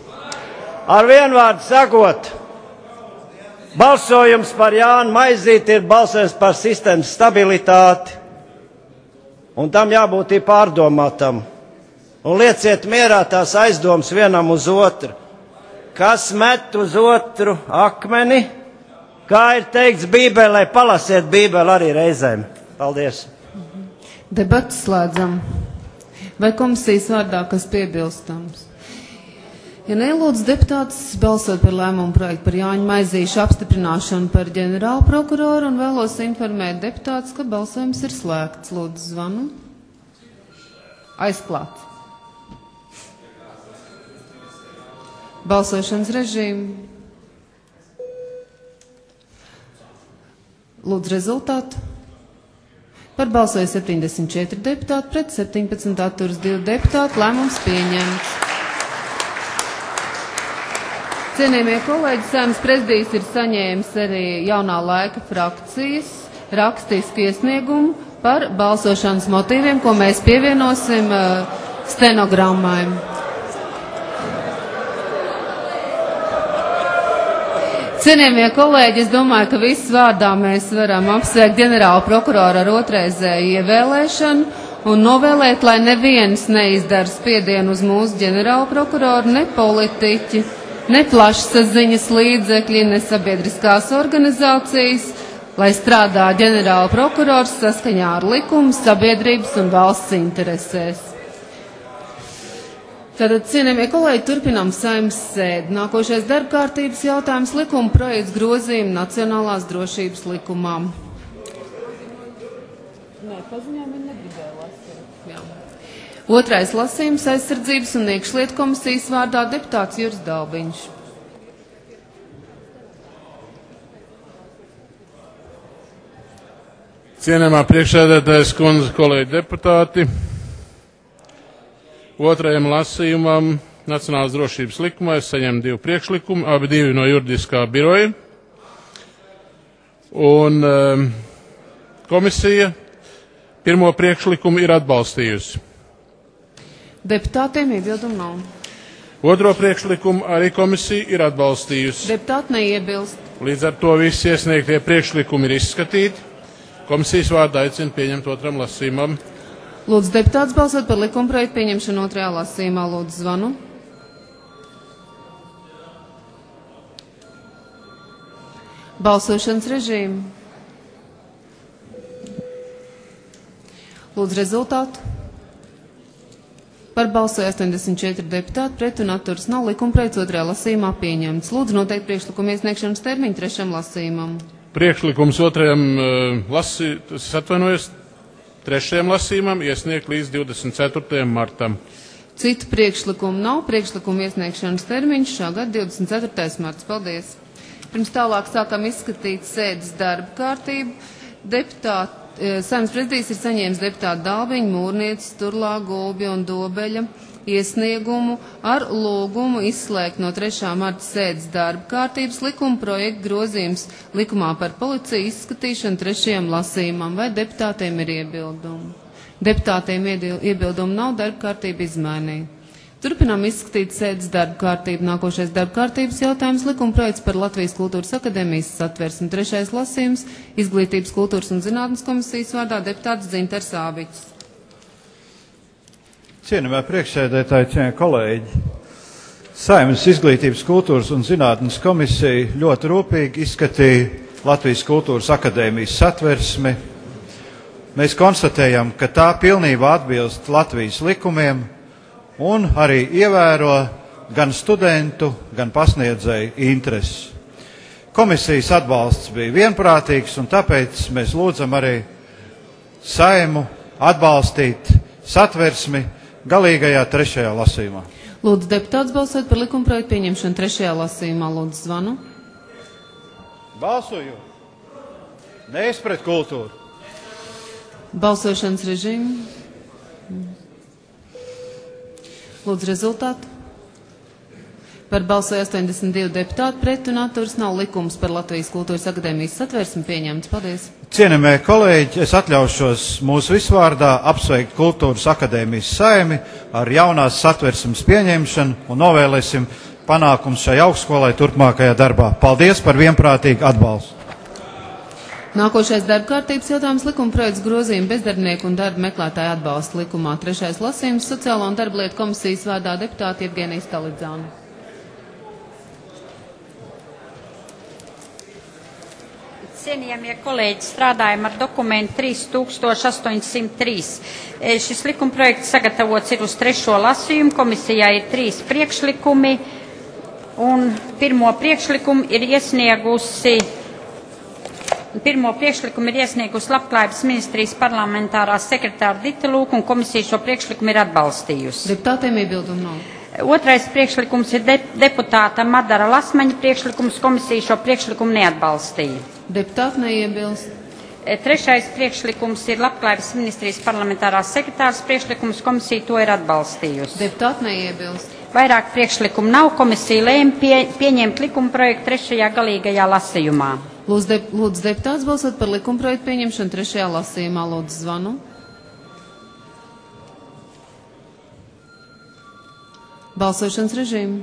Speaker 4: Ar vienu vārdu sakot, balsojums par Jānu Maizīti ir balsojums par sistēmas stabilitāti. Un tam jābūt pārdomātam. Un lieciet mierā tās aizdomas vienam uz otru. Kas met uz otru akmeni, kā ir teikts Bībelē, palasiet Bībeli arī reizēm. Paldies.
Speaker 1: Debatas slēdzam. Vai komisijas vārdā kas piebilstams? Ja nelūdzu deputātus balsot par lēmumu projektu par Jāņa Maizīša apstiprināšanu par ģenerālu prokuroru un vēlos informēt deputātus, ka balsojums ir slēgts. Lūdzu, zvanu. Aizklāts. Balsošanas režīmu. Lūdzu rezultātu. Par balsoja 74 deputāti, pret 17 atturas 2 deputāti. Lēmums pieņemts. Cienījamie kolēģi, Saeimas prezidijs ir saņēmis arī Jaunā laika frakcijas rakstisku iesniegumu par balsošanas motīviem, ko mēs pievienosim stenogrammai. Cienījamie kolēģi, es domāju, ka viss vārdā mēs varam apsveikt ģenerālu prokuroru ar otrreizēju ievēlēšanu un novēlēt, lai neviens neizdara spiedienu uz mūsu ģenerālu prokuroru, ne politiķi, ne plašsaziņas līdzekļi, ne sabiedriskās organizācijas, lai strādā ģenerāla prokurors saskaņā ar likumu, sabiedrības un valsts interesēs. Tātad, cienījamie kolēģi, turpinām Saeimas sēdi. Nākošais darbkārtības jautājums - likuma projekts grozījuma Nacionālās drošības likumā. Otrais lasījums - aizsardzības un iekšlietu komisijas vārdā deputāts Juris Dalbiņš.
Speaker 15: Cienījamā priekšsēdētājas kundze, kolēģi deputāti, otrajam lasījumam Nacionālās drošības likumā es saņemu 2 priekšlikumu, abi 2 no juridiskā biroja. Un komisija pirmo priekšlikumu ir atbalstījusi.
Speaker 1: Deputātiem iebildumu nav.
Speaker 15: Otro priekšlikumu arī komisija ir atbalstījusi.
Speaker 1: Deputāti neiebilst.
Speaker 15: Līdz ar to visi iesniegtie priekšlikumi ir izskatīti. Komisijas vārdā aicina pieņemt otram lasījumam.
Speaker 1: Lūdzu, deputāts balsot par likumprojektu pieņemšanu otrajā lasījumā. Lūdzu, zvanu. Balsošanas režīmu. Lūdzu, rezultātu. Par balsoja 84 deputāti, pret un atturas nav. Likumprojekts otrajā lasījumā pieņemts. Lūdzu, noteikti priekšlikumu iesniegšanas termiņu trešam lasījumam.
Speaker 15: Priekšlikums otrajam trešajam lasījumam iesniegt līdz 24. martam.
Speaker 1: Citu priekšlikumu nav. Priekšlikumu iesniegšanas termiņš šā gada 24. marts. Paldies. Pirms tālāk sākam izskatīt sēdes darba kārtību. Saeimas prezidijs ir saņēmis deputātu Dalbiņu, Mūrnieces, Turlā, Gulbja un Dobeļa iesniegumu ar lūgumu izslēgt no 3. marta sēdes darba kārtības likuma projektu grozījums likumā par policiju izskatīšanu 3. lasījumam. Vai deputātiem ir iebildumi? Deputātiem iebildumu nav, darba kārtība izmainīta. Turpinām izskatīt sēdes darba kārtību. Nākošais darba kārtības jautājums - likuma projekts par Latvijas Kultūras akadēmijas satversmi. 3. lasījums - Izglītības, kultūras un zinātnes komisijas vārdā deputāts Dzinters Āviķis.
Speaker 16: Cienījamie priekšsēdētāji, cienījamie kolēģi, Saeimas Izglītības, kultūras un zinātnes komisija ļoti rūpīgi izskatīja Latvijas Kultūras akadēmijas satversmi. Mēs konstatējam, ka tā pilnībā atbilst Latvijas likumiem un arī ievēro gan studentu, gan pasniedzēju intereses. Komisijas atbalsts bija vienprātīgs, un tāpēc mēs lūdzam arī Saimu atbalstīt satversmi galīgajā 3. lasījumā.
Speaker 1: Lūdzu, deputāts balsot par likumprojektu pieņemšanu 3. lasījumā. Lūdzu, zvanu.
Speaker 16: Balsoju. Nees pret kultūru.
Speaker 1: Balsošanas režīmu. Lūdzu, rezultātu. Par balsoja 82 deputāti, pret un atturas nav. Likums par Latvijas Kultūras akadēmijas satversmi pieņemts. Paldies.
Speaker 16: Cienījamie kolēģi, es atļaušos mūsu visvārdā apsveikt Kultūras akadēmijas Saimi ar jaunās satversmes pieņemšanu un novēlēsim panākums šai augstskolai turpmākajā darbā. Paldies par vienprātīgu atbalstu.
Speaker 1: Nākošais darba kārtības jautājums - likuma projekts grozījuma bezdarbnieku un darba meklētāju atbalsta likumā. 3. lasījums - Sociālo un darba lietu komisijas vārdā deputāti Jevgenija Stalidzāna.
Speaker 17: Cienījamie kolēģi, strādājam ar dokumentu 3803. Šis likumprojekts sagatavots ir uz 3. lasījumu. Komisijā ir 3 priekšlikumi. Un pirmo priekšlikumu ir iesniegusi Labklājības ministrijas parlamentārā sekretāra Dita Lūka, un komisija šo priekšlikumu ir atbalstījusi.
Speaker 1: Deputātiem iebildumu nav.
Speaker 17: Otrais priekšlikums ir deputāta Madara Lasmaņa priekšlikums, komisija šo priekšlikumu neatbalstīja.
Speaker 1: Deputāti neiebilst.
Speaker 17: Trešais priekšlikums ir Labklājības ministrijas parlamentārās sekretāras priekšlikums, komisija to ir atbalstījusi.
Speaker 1: Deputāti neiebilst.
Speaker 17: Vairāk priekšlikumu nav, komisija lēma pieņemt likuma projektu trešajā galīgajā lasījumā.
Speaker 1: Lūdzu deputāts balsot par likuma projektu pieņemšanu trešajā lasījumā. Lūdzu zvanu. Balsošanas režīmu.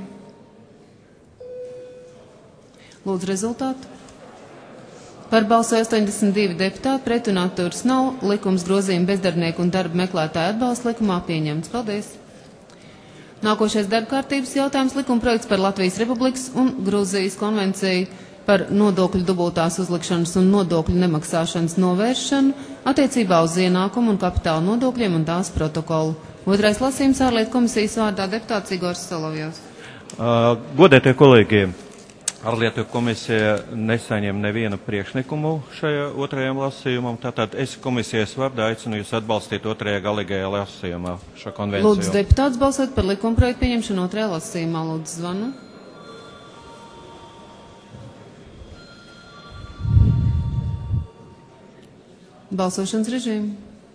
Speaker 1: Lūdzu rezultātu. Par balsoja 82 deputāti, pret un atturas nav. Likums grozījuma bezdarbnieku un darba meklētāju atbalsta likumā pieņemts. Paldies. Nākošais darba kārtības jautājums - likuma projekts par Latvijas Republikas un Grūzijas konvenciju par nodokļu dubultās uzlikšanas un nodokļu nemaksāšanas novēršanu attiecībā uz ienākumu un kapitāla nodokļiem un tās protokolu. Otrais lasījums ārlietu komisijas vārdā deputāts Igors Solovjovs.
Speaker 18: Godētie kolēģi, ārlietu komisija nesaņem nevienu priekšlikumu šajā otrajam lasījumam, tātad es komisijas vārdā aicinu jūs atbalstīt otrajā galīgajā lasījumā šo konvenciju.
Speaker 1: Lūdzu deputāts balsot par likuma projektu pieņemšanu otrajā lasījumā. Lūdzu zvanu. Balsošanas režīmu.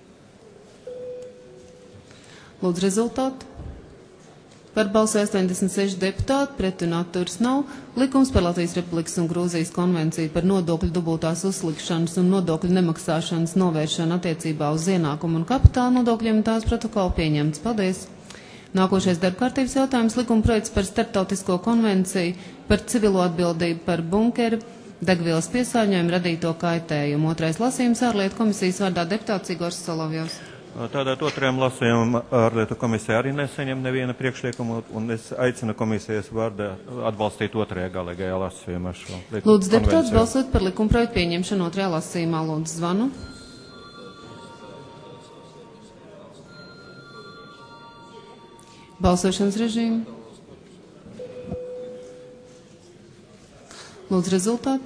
Speaker 1: Lūdzu rezultātu. Par balsoja 86 deputāti, pret un atturas nav. Likums par Latvijas Republikas un Grūzijas konvenciju par nodokļu dubultās uzlikšanas un nodokļu nemaksāšanas novēršanu attiecībā uz ienākumu un kapitāla nodokļiem un tās protokolu pieņemts. Paldies! Nākošais darbkārtības jautājums - likuma projekts par starptautisko konvenciju par civilo atbildību par bunkeru degvielas piesārņojumu radīto kaitējumu. Otrais lasījums ārlietu komisijas vārdā deputāts Igors Solovjovs.
Speaker 18: Tātad otrajam lasījumam ārlietu komisija arī nesaņem neviena priekšliekumu, un es aicinu komisijas vārdā atbalstīt otrajā galīgajā lasījumā šo likumu.
Speaker 1: Lūdzu deputāts balsot par likuma projektu pieņemšanu otrajā lasījumā. Lūdzu zvanu. Balsošanas režīmu. Lūdzu rezultātu.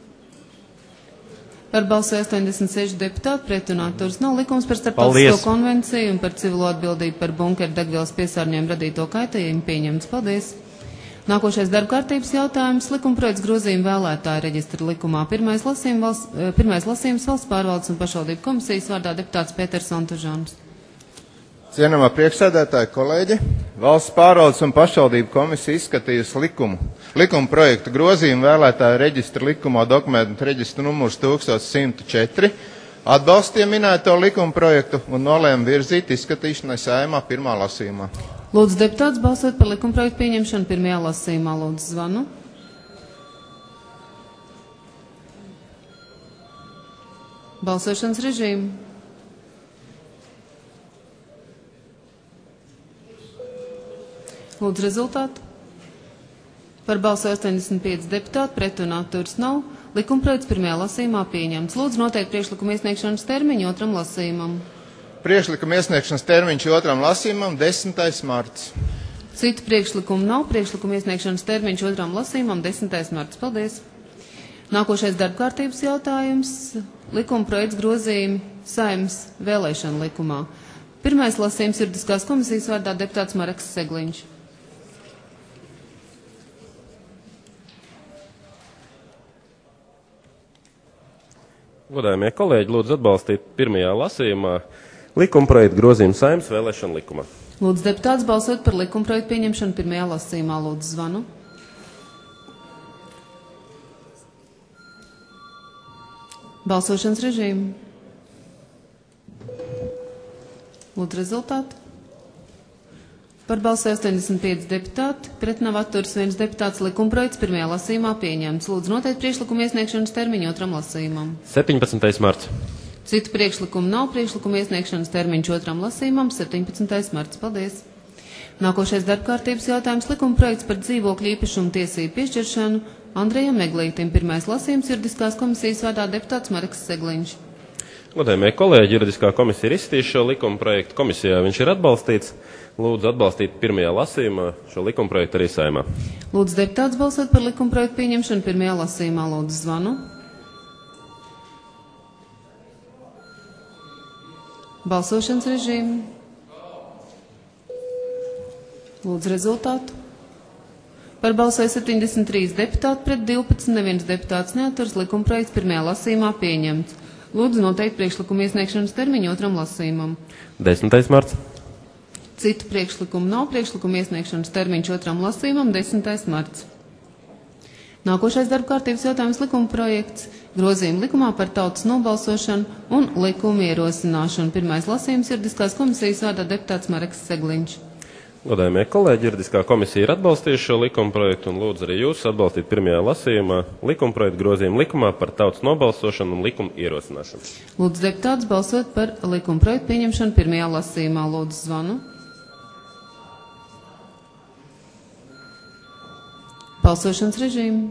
Speaker 1: Par balsoja 86 deputāti, pret un atturas nav. Likums par starptautisko konvenciju un par civilo atbildību par bunkeru degvielas piesārņojumu radīto kaitējumu pieņemts. Paldies! Nākošais darba kārtības jautājums - likuma projekts grozījuma vēlētāju reģistra likumā. Pirmais lasījums valsts pārvaldes un pašvaldību komisijas vārdā deputāts Pēters Antužāns.
Speaker 7: Cienamā priekšsēdētāja kolēģi, valsts pārvaldes un pašvaldību komisija izskatījusi likuma projektu grozījumu vēlētāju reģistra likumā dokumentu reģistra numurs 1104, atbalstīja minēto likuma projektu un nolēma virzīt izskatīšanai Saeimā pirmā lasījumā.
Speaker 1: Lūdzu deputāts balsot par likuma projektu pieņemšanu pirmajā lasījumā. Lūdzu zvanu. Balsošanas režīmu. Lūdzu rezultātu. Par balsoja 85 deputāti, pret un atturas nav. Likuma projekts pirmajā lasījumā pieņemts. Lūdzu noteikt priekšlikuma iesniegšanas termiņu otram lasījumam.
Speaker 7: Priekšlikuma iesniegšanas termiņš otram lasījumam 10. marts.
Speaker 1: Citu priekšlikumu nav. Priekšlikuma iesniegšanas termiņš otram lasījumam 10. marts. Paldies! Nākošais darbkārtības jautājums - likuma projekts grozījumi Saeimas vēlēšana likumā. Pirmais lasījums juridiskās komisijas vārdā deputāts Mareks Segliņš.
Speaker 5: Godājamie kolēģi, lūdzu atbalstīt pirmajā lasījumā likuma projektu grozījumu Saeimas vēlēšana likumā.
Speaker 1: Lūdzu deputāts balsot par likuma projektu pieņemšanu pirmajā lasījumā. Lūdzu zvanu. Balsošanas režīmu. Lūdzu rezultātu. Par balsoja 85 deputāti, pret nav atturas 1 deputāts. Likuma projekts pirmajā lasījumā pieņemts. Lūdzu noteikt priekšlikuma iesniegšanas termiņu otram lasījumam.
Speaker 5: 17. marts.
Speaker 1: Citu priekšlikumu nav. Priekšlikuma iesniegšanas termiņš otram lasījumam 17. marts. Paldies! Nākošais darbkārtības jautājums - likuma projekts par dzīvokļu īpašumu tiesību piešķiršanu Andrejam Eglītim. Pirmais lasījums juridiskās komisijas vārdā deputāts Mareks Segliņš.
Speaker 5: Godājumie kolēģi, juridiskā komisija ir izskatījusi šo likuma projektu. Komisijā viņš ir atbalstīts. Lūdzu atbalstīt pirmajā lasījumā šo likuma projektu arī Saeimā.
Speaker 1: Lūdzu deputāts balsot par likuma projektu pieņemšanu pirmajā lasījumā. Lūdzu zvanu. Balsošanas režīmu. Lūdzu rezultātu. Par balsoja 73 deputāti pret 12, neviens deputāts neaturas, likuma projekts pirmajā lasījumā pieņemts. Lūdzu noteikt priekšlikumu iesniegšanas termiņu otram lasījumam.
Speaker 5: 10. marts.
Speaker 1: Citu priekšlikumu nav, priekšlikumu iesniegšanas termiņš otram lasījumam 10. marts. Nākošais darba kārtības jautājums likuma projekts, grozījumi likumā par tautas nobalsošanu un likumu ierosināšanu. Pirmais lasījums juridiskās komisijas vārdā deputāts Mareks Segliņš.
Speaker 5: Godājumie kolēģi, juridiskā komisija ir atbalstījuši šo likuma projektu un lūdzu arī jūs atbalstīt pirmajā lasījumā likuma projektu grozījumu likumā par tautas nobalsošanu un likumu ierosināšanu.
Speaker 1: Lūdzu deputāts balsot par likuma projektu pieņemšanu pirmajā lasījumā. Lūdzu zvanu. Balsošanas režīmu.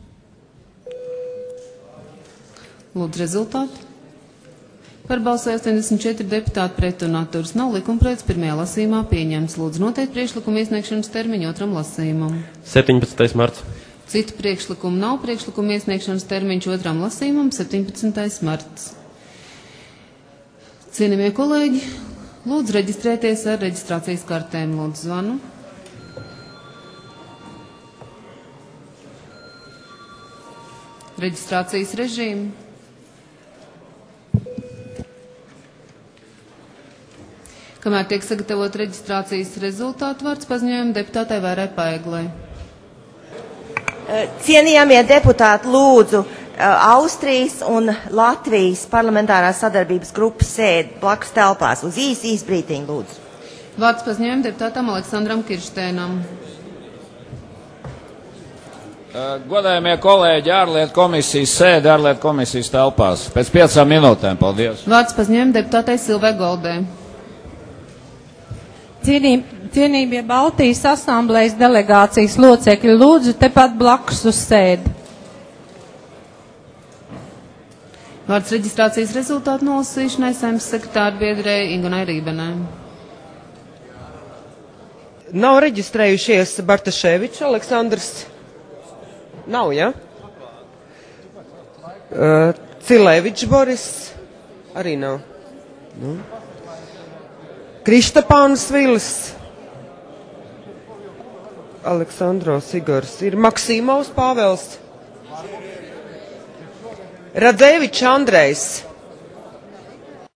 Speaker 1: Lūdzu rezultātu. Par balsoja 84 deputāti pret un atturas nav, likuma projekts pirmajā lasījumā pieņemts. Lūdzu noteikt priekšlikumu iesniegšanas termiņu otram lasījumam.
Speaker 5: 17. marts.
Speaker 1: Citu priekšlikumu nav, priekšlikumu iesniegšanas termiņš otram lasījumam 17. marts. Cienījamie kolēģi, lūdzu reģistrēties ar reģistrācijas kartēm. Lūdzu zvanu. Reģistrācijas režīmu. Kamēr tiek sagatavot reģistrācijas rezultātu, vārds paziņojuma deputātai Vairai Paeglei.
Speaker 19: Cienījamie deputāti, lūdzu Austrijas un Latvijas parlamentārās sadarbības grupas sēdi blakus telpās uz īsi brītiņu, lūdzu.
Speaker 1: Vārds paziņojuma deputātam Aleksandram Kirštēnam.
Speaker 6: Godājumie kolēģi, ārlietu komisijas sēdi ārlietu komisijas telpās. Pēc 5 minūtēm, paldies.
Speaker 1: Vārds paziņojuma deputātai Silvai Goldē.
Speaker 20: Cienījamie Baltijas asamblējas delegācijas locekļi, lūdzu tepat blakus uz sēdi.
Speaker 1: Vārds reģistrācijas rezultātu nolasīšanai Saeimas sekretāra biedrei Ingunai Rībenai.
Speaker 21: Nav reģistrējušies Bartaševičs, Aleksandrs. Nav, ja? Cilēvičs Boris arī nav. Nu. Kristapāns Vilis, Aleksandros Igors, ir Maksīmovs Pāvels, Radzēvičs Andrejs,